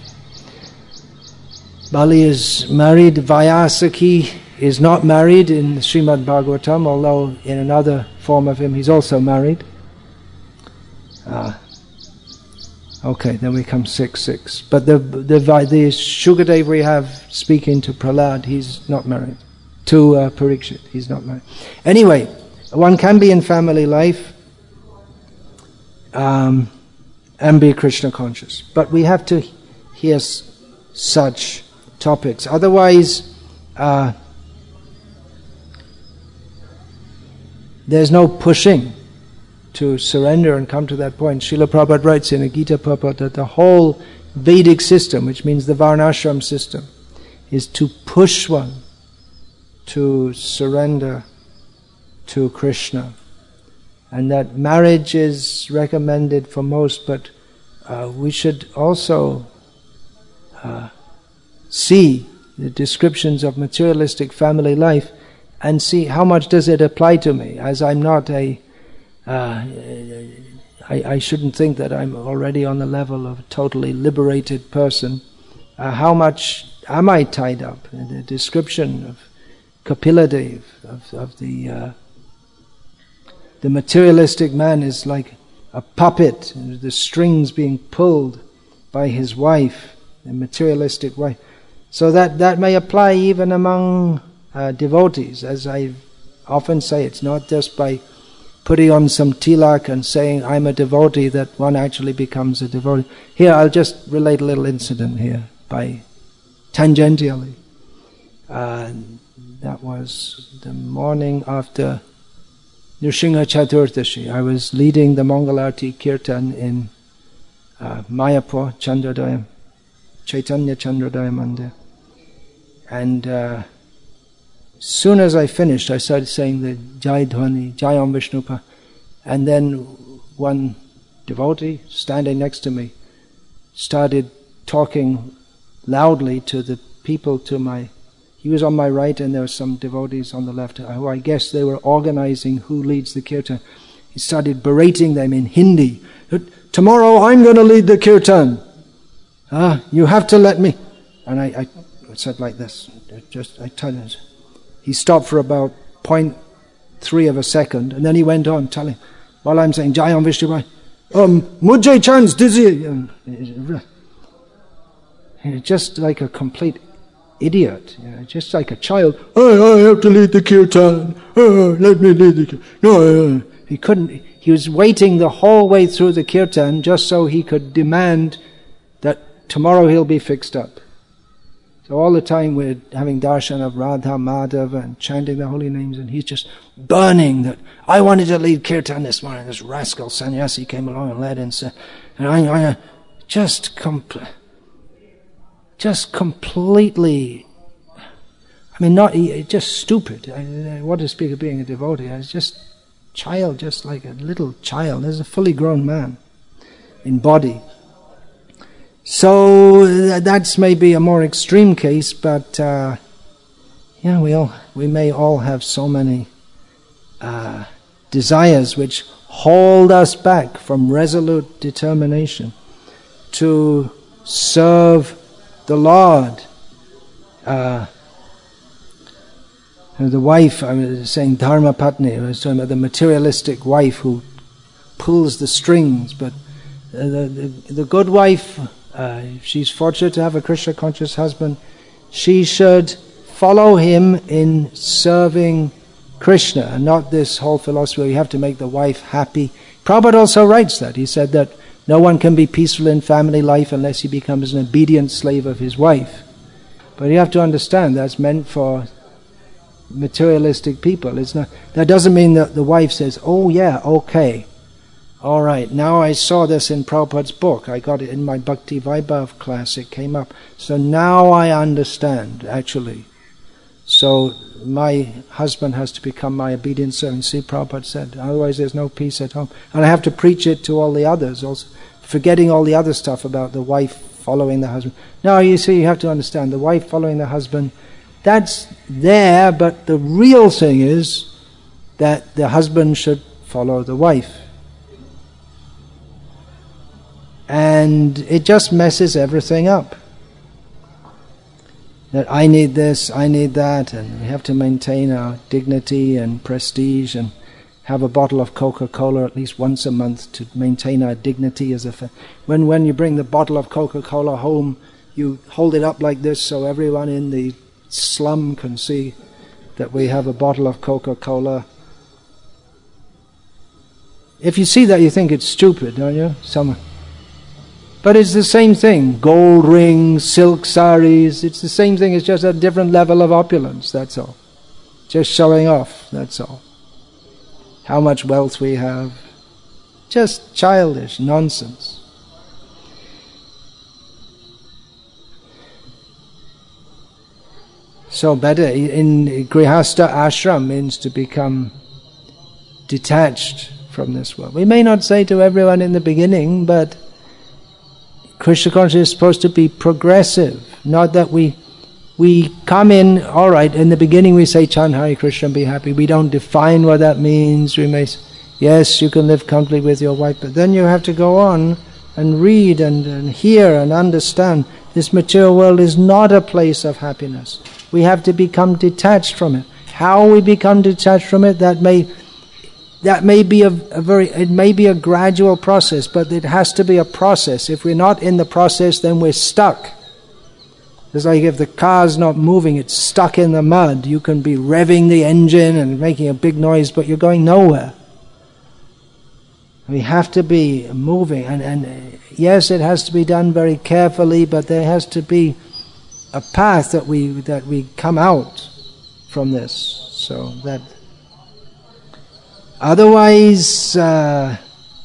Bali is married. Vyasaki is not married in Srimad Bhagavatam, although in another form of him he's also married. Ah, okay, then we come six six. But the the the Shukadev we have speaking to Prahlad, he's not married. To uh, Parikshit, he's not married. Anyway, one can be in family life. Um. And be Krishna conscious. But we have to hear s- such topics. Otherwise, uh, there's no pushing to surrender and come to that point. Srila Prabhupada writes in a Gita Purport that the whole Vedic system, which means the Varnashram system, is to push one to surrender to Krishna. And that marriage is recommended for most, but uh, we should also uh, see the descriptions of materialistic family life and see how much does it apply to me. As I'm not a, uh, I, I shouldn't think that I'm already on the level of a totally liberated person. Uh, how much am I tied up in the description of Kapila of, of the uh, the materialistic man is like a puppet, the strings being pulled by his wife, the materialistic wife. So that, that may apply even among uh, devotees. As I often say, it's not just by putting on some tilak and saying I'm a devotee that one actually becomes a devotee. Here, I'll just relate a little incident here, by tangentially. Uh, that was the morning after Nrsimha Chaturdashi. I was leading the Mangalarti Kirtan in uh, Mayapur, Chandrodaya, Chaitanya Chandrodaya Mandir. And uh, soon as I finished, I started saying the Jai Dhwani, Jai Om Vishnupa. And then one devotee standing next to me started talking loudly to the people to my... He was on my right and there were some devotees on the left who I guess they were organizing who leads the kirtan. He started berating them in Hindi. Tomorrow I'm going to lead the kirtan. Ah, you have to let me. And I, I said like this. Just I told him. He stopped for about point three of a second and then he went on telling, while I'm saying Jai Om Vishnu, um, Mujhe chance dizzy. Just like a complete idiot, you know, just like a child. Oh, I have to lead the kirtan. Oh, let me lead the kirtan. No, he couldn't. He was waiting the whole way through the kirtan just so he could demand that tomorrow he'll be fixed up. So all the time we're having darshan of Radha Madhava and chanting the holy names, and he's just burning that I wanted to lead kirtan this morning. This rascal sannyasi came along and led and said, and I, I just compl- just completely. I mean, not just stupid. I, I want to speak of being a devotee. I was just child, just like a little child. There's a fully grown man in body. So that's maybe a more extreme case, but uh, yeah, we all we may all have so many uh, desires which hold us back from resolute determination to serve the Lord. Uh, the wife, I was saying Dharma Patni, I was talking about the materialistic wife who pulls the strings, but uh, the, the, the good wife, uh, if she's fortunate to have a Krishna conscious husband, she should follow him in serving Krishna, and not this whole philosophy where you have to make the wife happy. Prabhupada also writes that. He said that no one can be peaceful in family life unless he becomes an obedient slave of his wife. But you have to understand that's meant for materialistic people. It's not. That doesn't mean that the wife says, "Oh yeah, okay, all right. Now I saw this in Prabhupada's book. I got it in my Bhakti Vaibhav class. It came up. So now I understand actually. So my husband has to become my obedient servant." See, Prabhupada said, otherwise there's no peace at home. And I have to preach it to all the others, also forgetting all the other stuff about the wife following the husband. Now you see, you have to understand, the wife following the husband, that's there, but the real thing is that the husband should follow the wife. And it just messes everything up. That I need this, I need that, and we have to maintain our dignity and prestige and have a bottle of Coca-Cola at least once a month to maintain our dignity as a fa- when when you bring the bottle of Coca-Cola home, you hold it up like this so everyone in the slum can see that we have a bottle of Coca-Cola. If you see that, you think it's stupid, don't you? Some But it's the same thing. Gold rings, silk saris, it's the same thing. It's just a different level of opulence, that's all. Just showing off, that's all. How much wealth we have. Just childish nonsense. So better. In Grihastha ashram means to become detached from this world. We may not say to everyone in the beginning, but Krishna consciousness is supposed to be progressive. Not that we we come in, all right, in the beginning we say chant Hare Krishna and be happy. We don't define what that means. We may say, yes, you can live comfortably with your wife, but then you have to go on and read and, and hear and understand. This material world is not a place of happiness. We have to become detached from it. How we become detached from it, that may that may be a, a very it may be a gradual process, but it has to be a process. If we're not in the process, then we're stuck. It's like if the car's not moving, it's stuck in the mud. You can be revving the engine and making a big noise, but you're going nowhere. We have to be moving, and, and yes, it has to be done very carefully, but there has to be a path that we that we come out from this. So that otherwise, uh,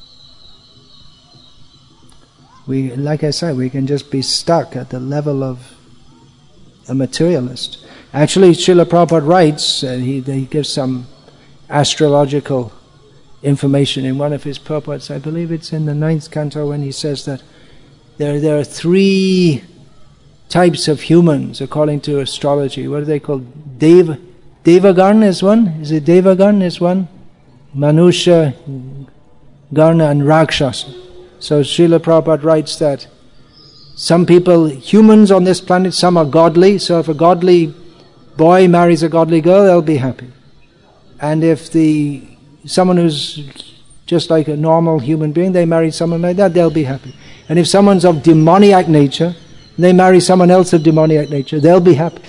we, like I said, we can just be stuck at the level of a materialist. Actually, Srila Prabhupada writes, uh, he, he gives some astrological information in one of his purports. I believe it's in the ninth canto when he says that there there are three types of humans according to astrology. What are they called? Dev, Devagan is one. Is it Devagan is one? Manusha, Garna and Rakshasa. So Srila Prabhupada writes that some people, humans on this planet, some are godly. So if a godly boy marries a godly girl, they'll be happy. And if the someone who's just like a normal human being, they marry someone like that, they'll be happy. And if someone's of demoniac nature, they marry someone else of demoniac nature, they'll be happy.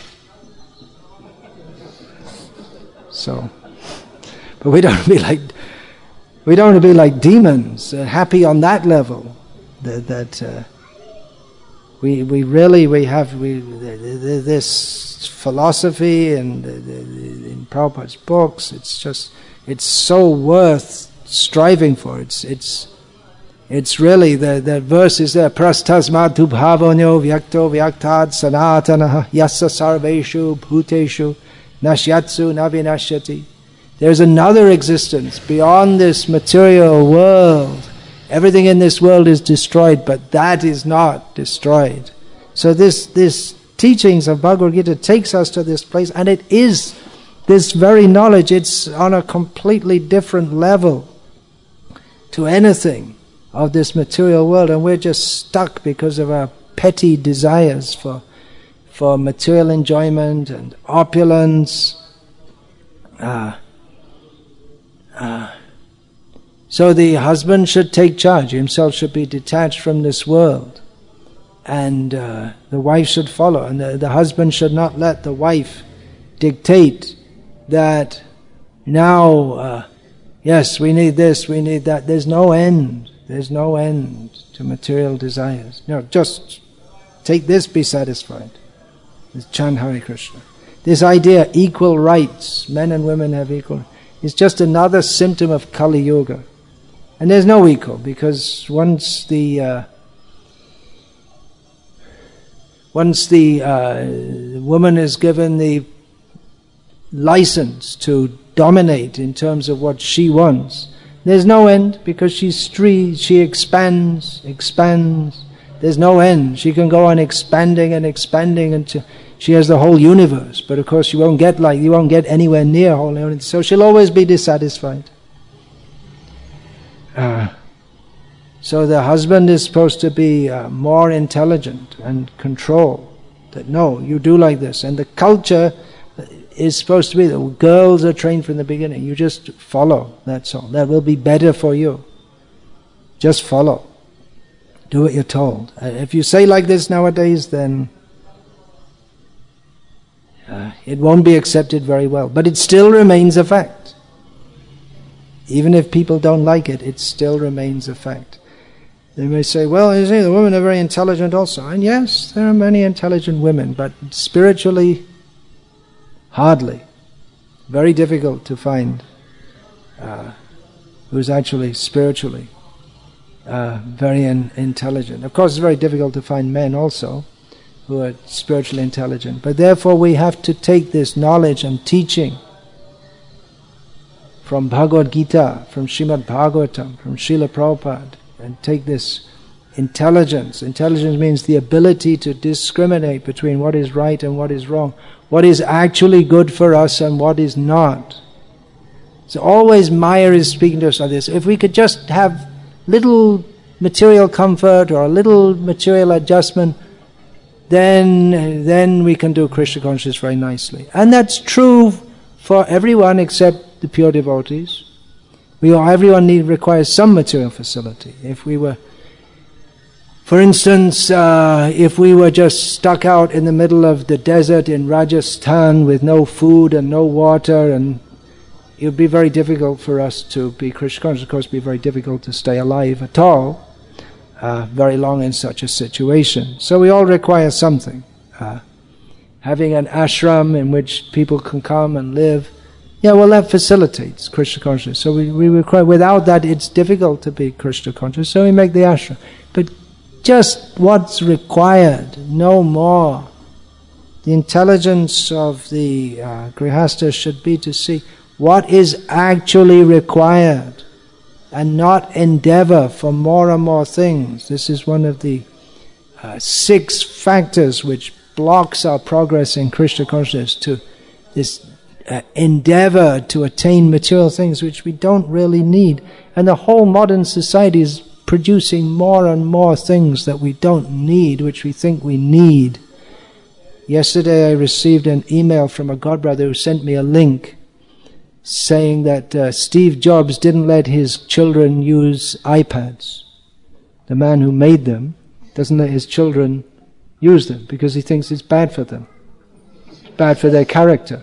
So, but we don't want to be like we don't want to be like demons, uh, happy on that level. That, that uh, we we really we have we this philosophy and in Prabhupada's books. It's just it's so worth striving for. It's it's it's really the the verse is there. Prastasmat bhavanyo vyakto vyaktad sanatana yassa sarveshu bhuteshu nashyatsu navinashyati. There's another existence beyond this material world. Everything in this world is destroyed, but that is not destroyed. So this this teachings of Bhagavad Gita takes us to this place, and it is this very knowledge. It's on a completely different level to anything of this material world, and we're just stuck because of our petty desires for for material enjoyment and opulence. Uh, uh, so the husband should take charge. Himself should be detached from this world, and uh, the wife should follow. And the, the husband should not let the wife dictate that now, uh, yes, we need this, we need that. There's no end. There's no end to material desires. No, just take this, be satisfied. Chant Hare Krishna. This idea, equal rights, men and women have equal, is just another symptom of Kali Yuga. And there's no equal, because once the uh, once the uh, woman is given the license to dominate in terms of what she wants, there's no end, because she's free, she expands, expands. There's no end. She can go on expanding and expanding until she has the whole universe. But of course you won't get like you won't get anywhere near whole universe. So she'll always be dissatisfied. Uh, so the husband is supposed to be uh, more intelligent and control. That no, you do like this. And the culture is supposed to be that girls are trained from the beginning. You just follow, that's all. That will be better for you. Just follow. Do what you're told. Uh, if you say like this nowadays, then uh, it won't be accepted very well. But it still remains a fact. Even if people don't like it, it still remains a fact. They may say, well, you see, the women are very intelligent also. And yes, there are many intelligent women, but spiritually, hardly. Very difficult to find uh, who's actually spiritually uh, very in, intelligent. Of course, it's very difficult to find men also, who are spiritually intelligent. But therefore we have to take this knowledge and teaching from Bhagavad Gita, from Srimad Bhagavatam, from Srila Prabhupada, and take this intelligence. Intelligence means the ability to discriminate between what is right and what is wrong, what is actually good for us and what is not. So always Maya is speaking to us like this. If we could just have little material comfort or a little material adjustment, then then we can do Krishna consciousness very nicely. And that's true for everyone except the pure devotees. We all, everyone need requires some material facility. If we were, for instance, uh, if we were just stuck out in the middle of the desert in Rajasthan with no food and no water, and it would be very difficult for us to be Krishna conscious. Of course, it would be very difficult to stay alive at all, uh, very long in such a situation. So we all require something. Uh, having an ashram in which people can come and live, yeah, well, that facilitates Krishna consciousness. So we, we require, without that it's difficult to be Krishna conscious, so we make the ashram. But just what's required, no more. The intelligence of the uh, grihastha should be to see what is actually required and not endeavor for more and more things. This is one of the uh, six factors which blocks our progress in Krishna consciousness, to this uh, endeavor to attain material things which we don't really need. And the whole modern society is producing more and more things that we don't need, which we think we need. Yesterday I received an email from a godbrother who sent me a link saying that uh, Steve Jobs didn't let his children use iPads. The man who made them doesn't let his children use them because he thinks it's bad for them. It's bad for their character.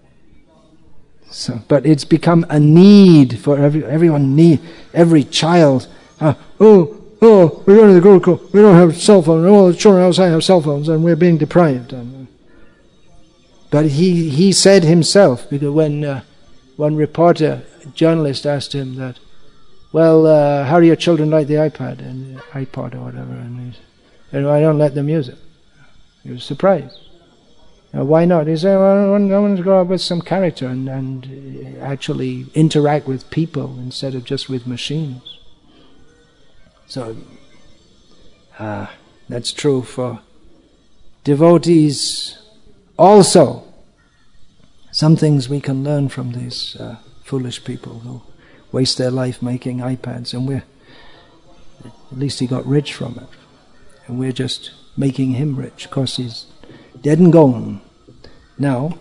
So, but it's become a need for every, everyone need, every child. Uh, oh, oh, we're going to the Gurukul, we don't have cell phones, all the children outside have cell phones and we're being deprived. And, uh, but he, he said himself, because when uh, one reporter, journalist asked him that, well, uh, how do your children like the iPad and the iPod or whatever? And he said, I don't let them use it. He was surprised. Now, why not? He said, well, I want, I want to grow up with some character and, and actually interact with people instead of just with machines. So, uh, that's true for devotees also. Some things we can learn from these uh, foolish people who waste their life making iPads, and we're, at least he got rich from it. And we're just making him rich. Of course, he's dead and gone now.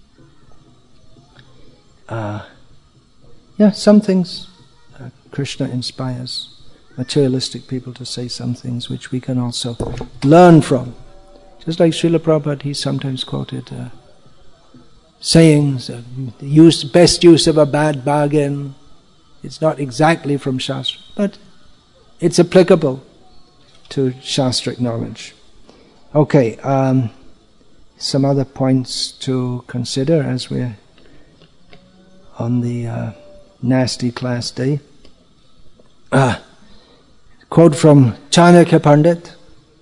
Uh, yeah, some things uh, Krishna inspires materialistic people to say some things which we can also learn from. Just like Srila Prabhupada, he sometimes quoted uh, sayings, uh, the use, best use of a bad bargain. It's not exactly from Shastra, but it's applicable to Shastric knowledge. Okay, um, some other points to consider as we're on the uh, nasty class day. Uh, quote from Chanakya Pandit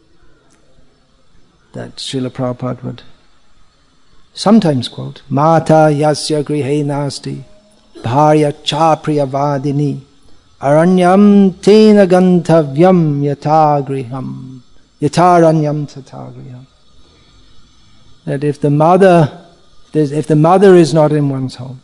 that Srila Prabhupada would sometimes quote, Mata yasya grihe nasti bharya chapriya vadini aranyam tena gantavyam yatagriham yataranyam tatagriham. That if the mother if the mother is not in one's home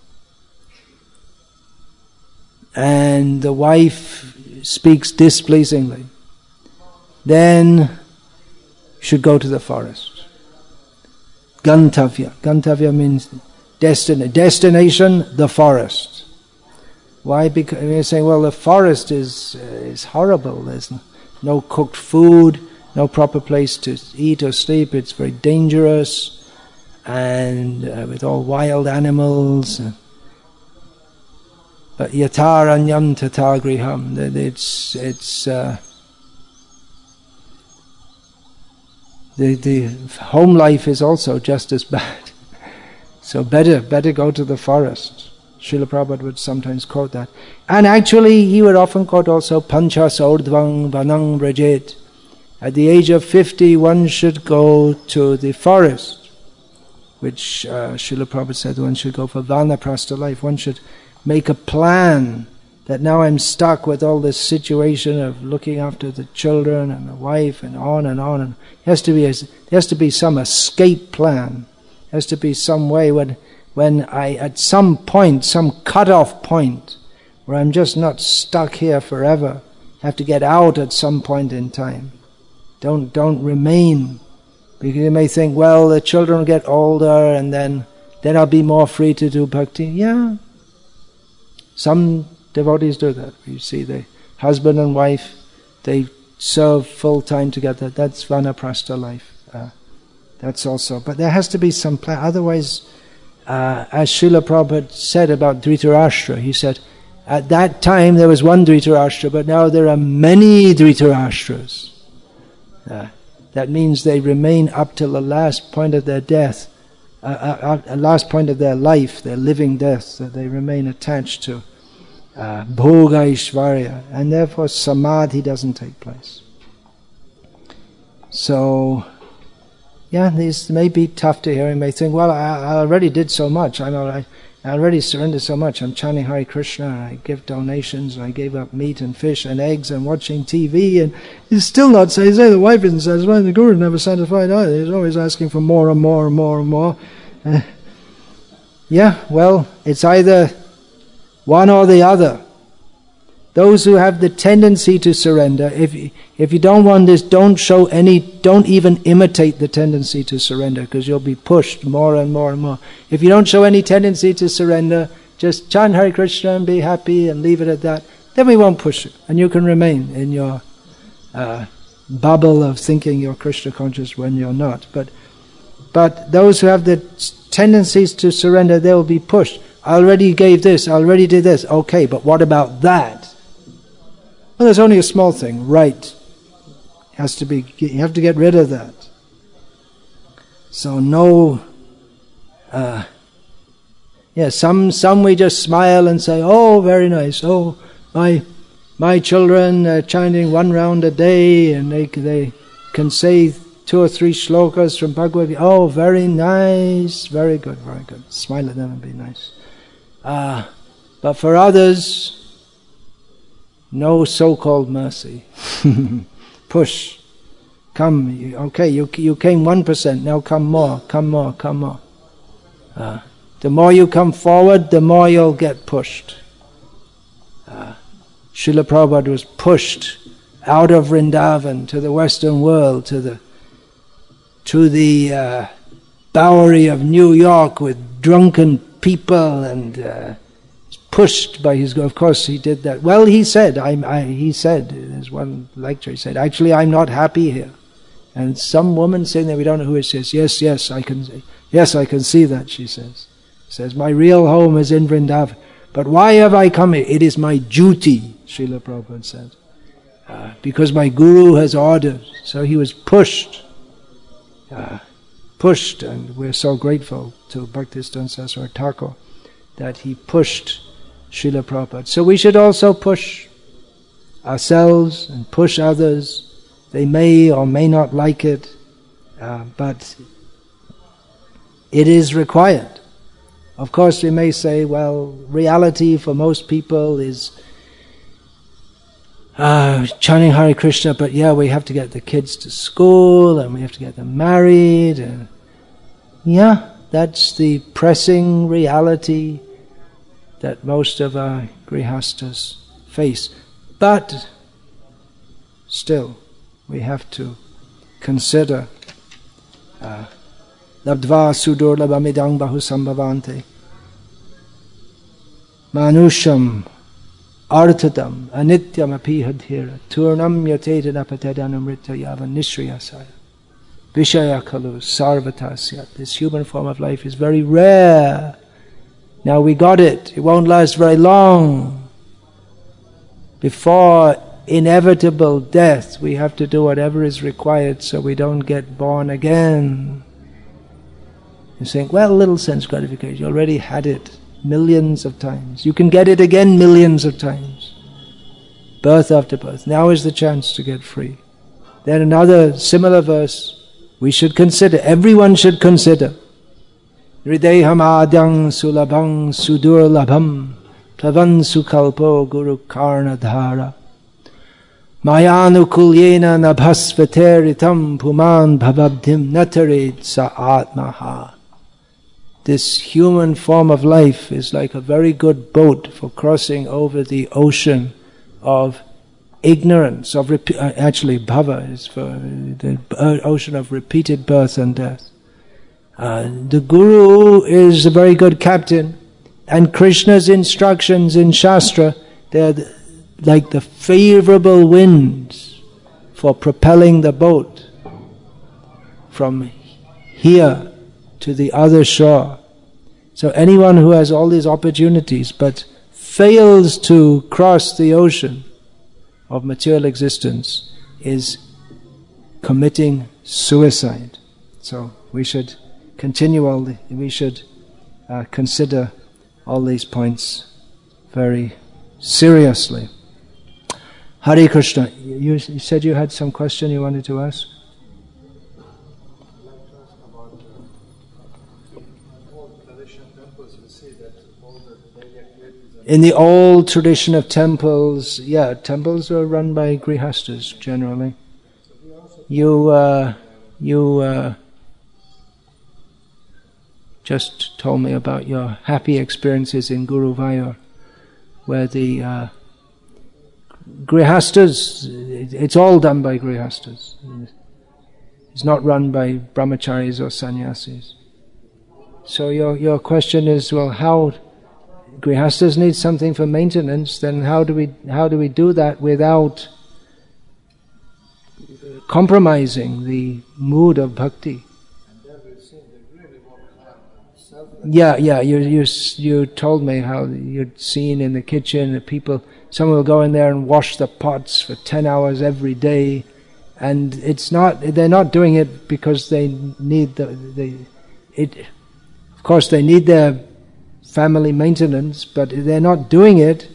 and the wife speaks displeasingly, then should go to the forest. Gantavya. Gantavya means destin- destination, the forest. Why? Because you're saying, well, the forest is uh, is horrible. There's no, no cooked food, no proper place to eat or sleep. It's very dangerous, and uh, with all wild animals. Uh, but yataranyam tatagriham. That it's it's. Uh, The, the home life is also just as bad. So better, better go to the forest. Srila Prabhupada would sometimes quote that. And actually he would often quote also Panchas Urdhvang Vanang Vrajet. At the age of fifty, one should go to the forest, which uh, Srila Prabhupada said one should go for vanaprastha life. One should make a plan that now I'm stuck with all this situation of looking after the children and the wife and on and on. And there has to be a, there has to be some escape plan. There has to be some way when when I at some point, some cut-off point, where I'm just not stuck here forever. I have to get out at some point in time. Don't don't remain, because you may think, well, the children will get older and then then I'll be more free to do bhakti. Yeah, some devotees do that. You see, the husband and wife, they serve full time together. That's vanaprastha life. Uh, that's also, but there has to be some plan. Otherwise, uh, as Srila Prabhupada said about Dhritarashtra, he said, at that time there was one Dhritarashtra, but now there are many Dhritarashtras. Uh, that means they remain up till the last point of their death, uh, uh, uh, last point of their life, their living death, that they remain attached to uh, Bhoga Ishvarya, and therefore Samadhi doesn't take place. So, yeah, these may be tough to hear. You may think, well, I, I already did so much. I'm already, I already surrendered so much. I'm chanting Hare Krishna, and I give donations, and I gave up meat and fish and eggs and watching T V, and he's still not satisfied. The wife isn't satisfied. The Guru is never satisfied either. He's always asking for more and more and more and more. Uh, yeah, well, it's either one or the other. Those who have the tendency to surrender, if if you don't want this, don't show any, don't even imitate the tendency to surrender, because you'll be pushed more and more and more. If you don't show any tendency to surrender, just chant Hare Krishna and be happy and leave it at that, then we won't push you, and you can remain in your uh, bubble of thinking you're Krishna conscious when you're not. But but those who have the tendencies to surrender, they will be pushed. I already gave this, I already did this. Okay, but what about that? Well, there's only a small thing, right? Has to be. You have to get rid of that. So no. Uh, yeah, some some we just smile and say, "Oh, very nice. Oh, my my children are chanting one round a day, and they they can say two or three shlokas from Bhagavad Gita. Oh, very nice, very good, very good. Smile at them and be nice. Uh, but for others, no so-called mercy. Push. Come. You, okay, you you came one percent. Now come more. Come more. Come more. Uh, the more you come forward, the more you'll get pushed. Uh, Srila Prabhupada was pushed out of Vrindavan to the Western world, to the to the uh, Bowery of New York with drunken people, and uh, pushed by his, of course he did that. Well, he said, I'm, I, he said, there's one lecture, he said, actually I'm not happy here. And some woman saying that we don't know who it says, yes, yes, I can, yes, I can see that, she says. Says, my real home is in Vrindavan. But why have I come here? It is my duty, Srila Prabhupada said. Uh, because my Guru has ordered. So he was pushed. Uh, pushed, and we're so grateful to Bhaktisiddhanta Saraswati Thakur that he pushed Srila Prabhupada. So we should also push ourselves and push others. They may or may not like it, uh, but it is required. Of course we may say, well, reality for most people is uh, chanting Hare Krishna, but yeah, we have to get the kids to school and we have to get them married. And yeah, that's the pressing reality that most of our grihastas face. But still, we have to consider labdva sudurlabhamidang bahusambhavante manusham arthadam anityam apihadhira turnam yatetanapatedhanamrita yavan nishriyasaya vishaya kalu sarvatasya. This human form of life is very rare. Now we got it. It won't last very long. Before inevitable death, we have to do whatever is required so we don't get born again. You're saying, well, little sense gratification. You already had it millions of times. You can get it again millions of times. Birth after birth. Now is the chance to get free. Then another similar verse we should consider, everyone should consider. Hrideham adyang sulabhang sudurlabham plavan sukalpo guru karna dhara mayanukulyena nabhasvateritam puman bhavabdhim natared sa atmaha. This human form of life is like a very good boat for crossing over the ocean of ignorance, of rep- actually bhava is for the ocean of repeated birth and death. Uh, the Guru is a very good captain, and Krishna's instructions in Shastra, they're the, like the favorable winds for propelling the boat from here to the other shore. So anyone who has all these opportunities but fails to cross the ocean of material existence is committing suicide. So we should continue all the, we should uh, consider all these points very seriously. Hare Krishna. You, you said you had some question you wanted to ask? In the old tradition of temples, yeah, temples were run by grihastas generally. You, uh, you uh, just told me about your happy experiences in Guruvayur, where the uh, grihastas, it's all done by grihastas. It's not run by brahmacharis or sannyasis. So your your question is, well, how grihastas need something for maintenance, then how do we how do we do that without compromising the mood of bhakti? Yeah, yeah. You you you told me how you'd seen in the kitchen that people, someone will go in there and wash the pots for ten hours every day, and it's not. They're not doing it because they need the the it. Of course, they need their family maintenance, but they're not doing it.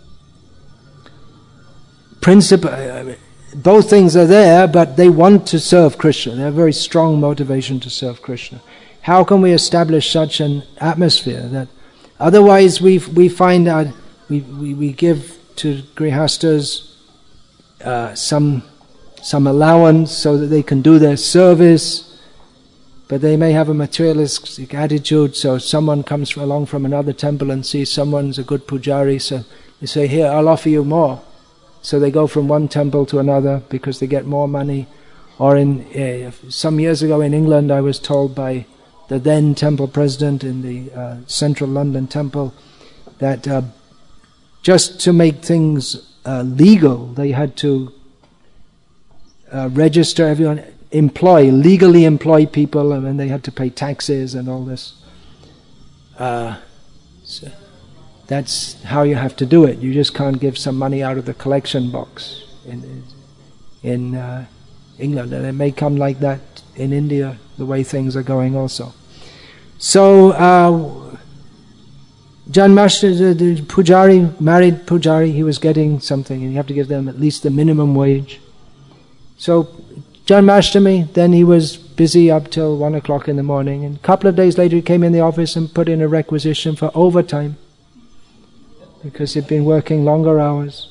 Princip- both things are there, but they want to serve Krishna. They have very strong motivation to serve Krishna. How can we establish such an atmosphere that otherwise we we find out we, we, we give to grihastas uh, some some allowance so that they can do their service, but they may have a materialistic attitude, so someone comes along from another temple and sees someone's a good pujari, so they say, here, I'll offer you more. So they go from one temple to another because they get more money. Or in uh, some years ago in England, I was told by the then temple president in the uh, central London temple that uh, just to make things uh, legal, they had to uh, register everyone, employ, legally employ people, and then they had to pay taxes and all this. Uh, so that's how you have to do it. You just can't give some money out of the collection box in in uh, England, and it may come like that in India, the way things are going also. So, uh, Janmashta, the, the pujari, married pujari, he was getting something, and you have to give them at least the minimum wage. So, Janmashtami, then he was busy up till one o'clock in the morning, and a couple of days later he came in the office and put in a requisition for overtime because he'd been working longer hours.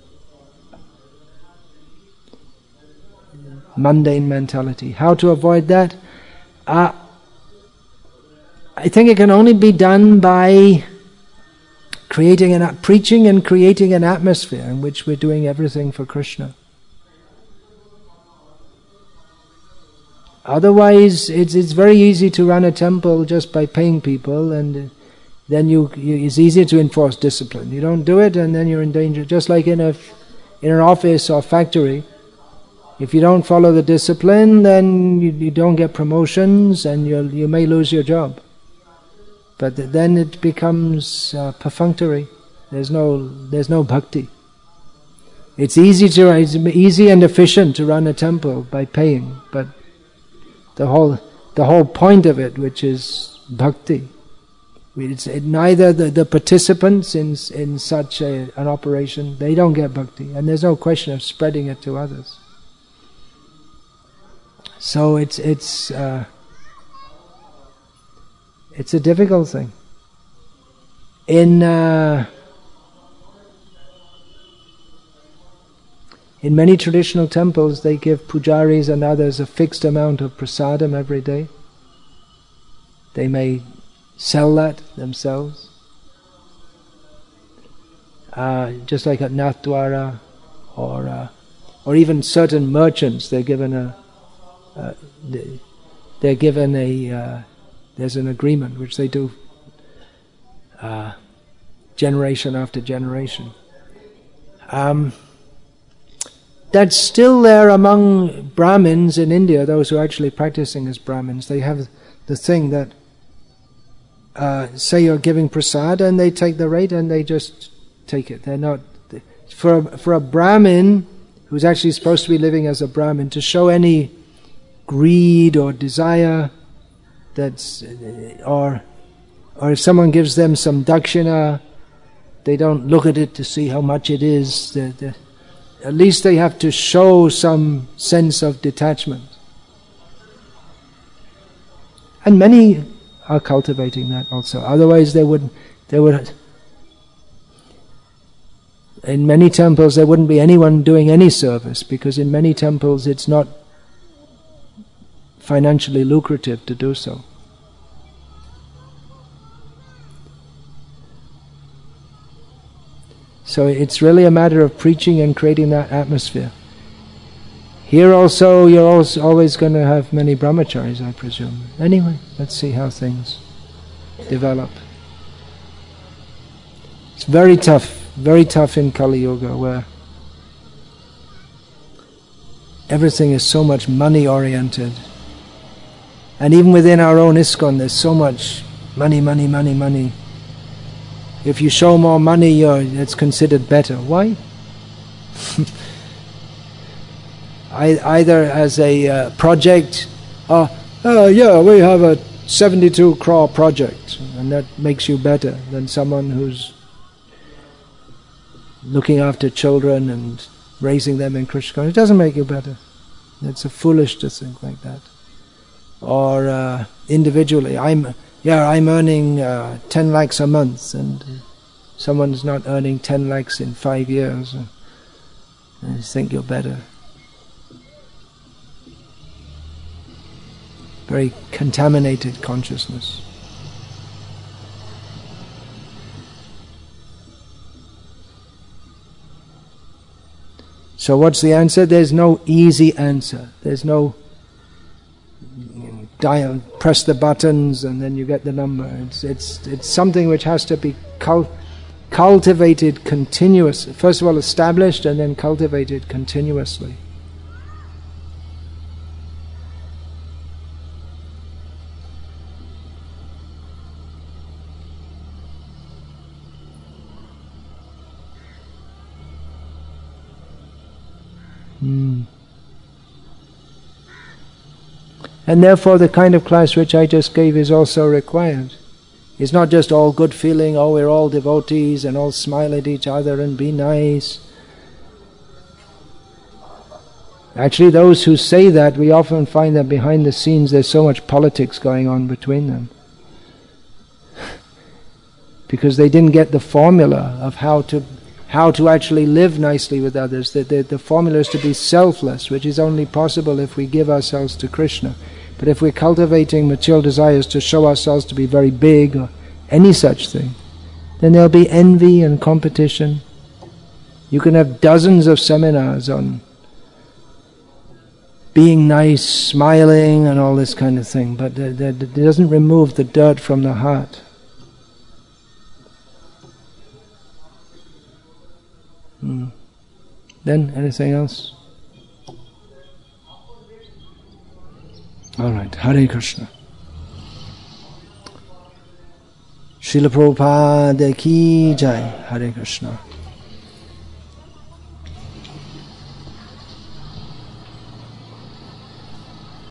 Mundane mentality. How to avoid that? Uh, I think it can only be done by creating an preaching and creating an atmosphere in which we're doing everything for Krishna. Otherwise, it's it's very easy to run a temple just by paying people, and then you, you it's easier to enforce discipline. You don't do it, and then you're in danger. Just like in a in an office or factory, if you don't follow the discipline, then you, you don't get promotions, and you you may lose your job. But then it becomes uh, perfunctory. There's no there's no bhakti. It's easy to it's easy and efficient to run a temple by paying, but the whole the whole point of it, which is bhakti, it's it, neither the, the participants in in such a, an operation, they don't get bhakti, and there's no question of spreading it to others. So it's it's uh, it's a difficult thing. In uh, in many traditional temples, they give pujaris and others a fixed amount of prasadam every day. They may sell that themselves, uh, just like at Nathdwara, or uh, or even certain merchants. They're given a uh, they're given a uh, there's an agreement which they do uh, generation after generation. Um, that's still there among Brahmins in India. Those who are actually practicing as Brahmins, they have the thing that uh, say you're giving prasad, and they take the rate and they just take it. They're not for a, for a Brahmin who's actually supposed to be living as a Brahmin to show any greed or desire, that's or or if someone gives them some dakshina, they don't look at it to see how much it is. They're, they're, at least they have to show some sense of detachment. And many are cultivating that also. Otherwise they would they would in many temples there wouldn't be anyone doing any service, because in many temples it's not financially lucrative to do so. So it's really a matter of preaching and creating that atmosphere. Here also, you're also always going to have many brahmacharis, I presume. Anyway, let's see how things develop. It's very tough, very tough in Kali Yuga, where everything is so much money-oriented. And even within our own ISKCON, there's so much money, money, money, money. If you show more money, you're, it's considered better. Why? I, either as a uh, project, uh, uh, yeah, we have a seventy-two crore project, and that makes you better than someone who's looking after children and raising them in Krishna. It doesn't make you better. It's a foolish to think like that. Or uh, individually, I'm yeah, I'm earning uh, ten lakhs a month, and someone's not earning ten lakhs in five years. And you think you're better. Very contaminated consciousness. So what's the answer? There's no easy answer. There's no dial, press the buttons and then you get the number. It's it's it's something which has to be cul- cultivated continuously. First of all, established and then cultivated continuously. Hmm. And therefore the kind of class which I just gave is also required. It's not just all good feeling, oh we're all devotees and all smile at each other and be nice. Actually those who say that, we often find that behind the scenes there's so much politics going on between them. Because they didn't get the formula of how to how to actually live nicely with others. The, the, the formula is to be selfless, which is only possible if we give ourselves to Krishna. But if we're cultivating material desires to show ourselves to be very big, or any such thing, then there'll be envy and competition. You can have dozens of seminars on being nice, smiling, and all this kind of thing, but it, it doesn't remove the dirt from the heart. Hmm. Then, anything else? All right, Hare Krishna. Srila Prabhupada ki jai. Hare Krishna.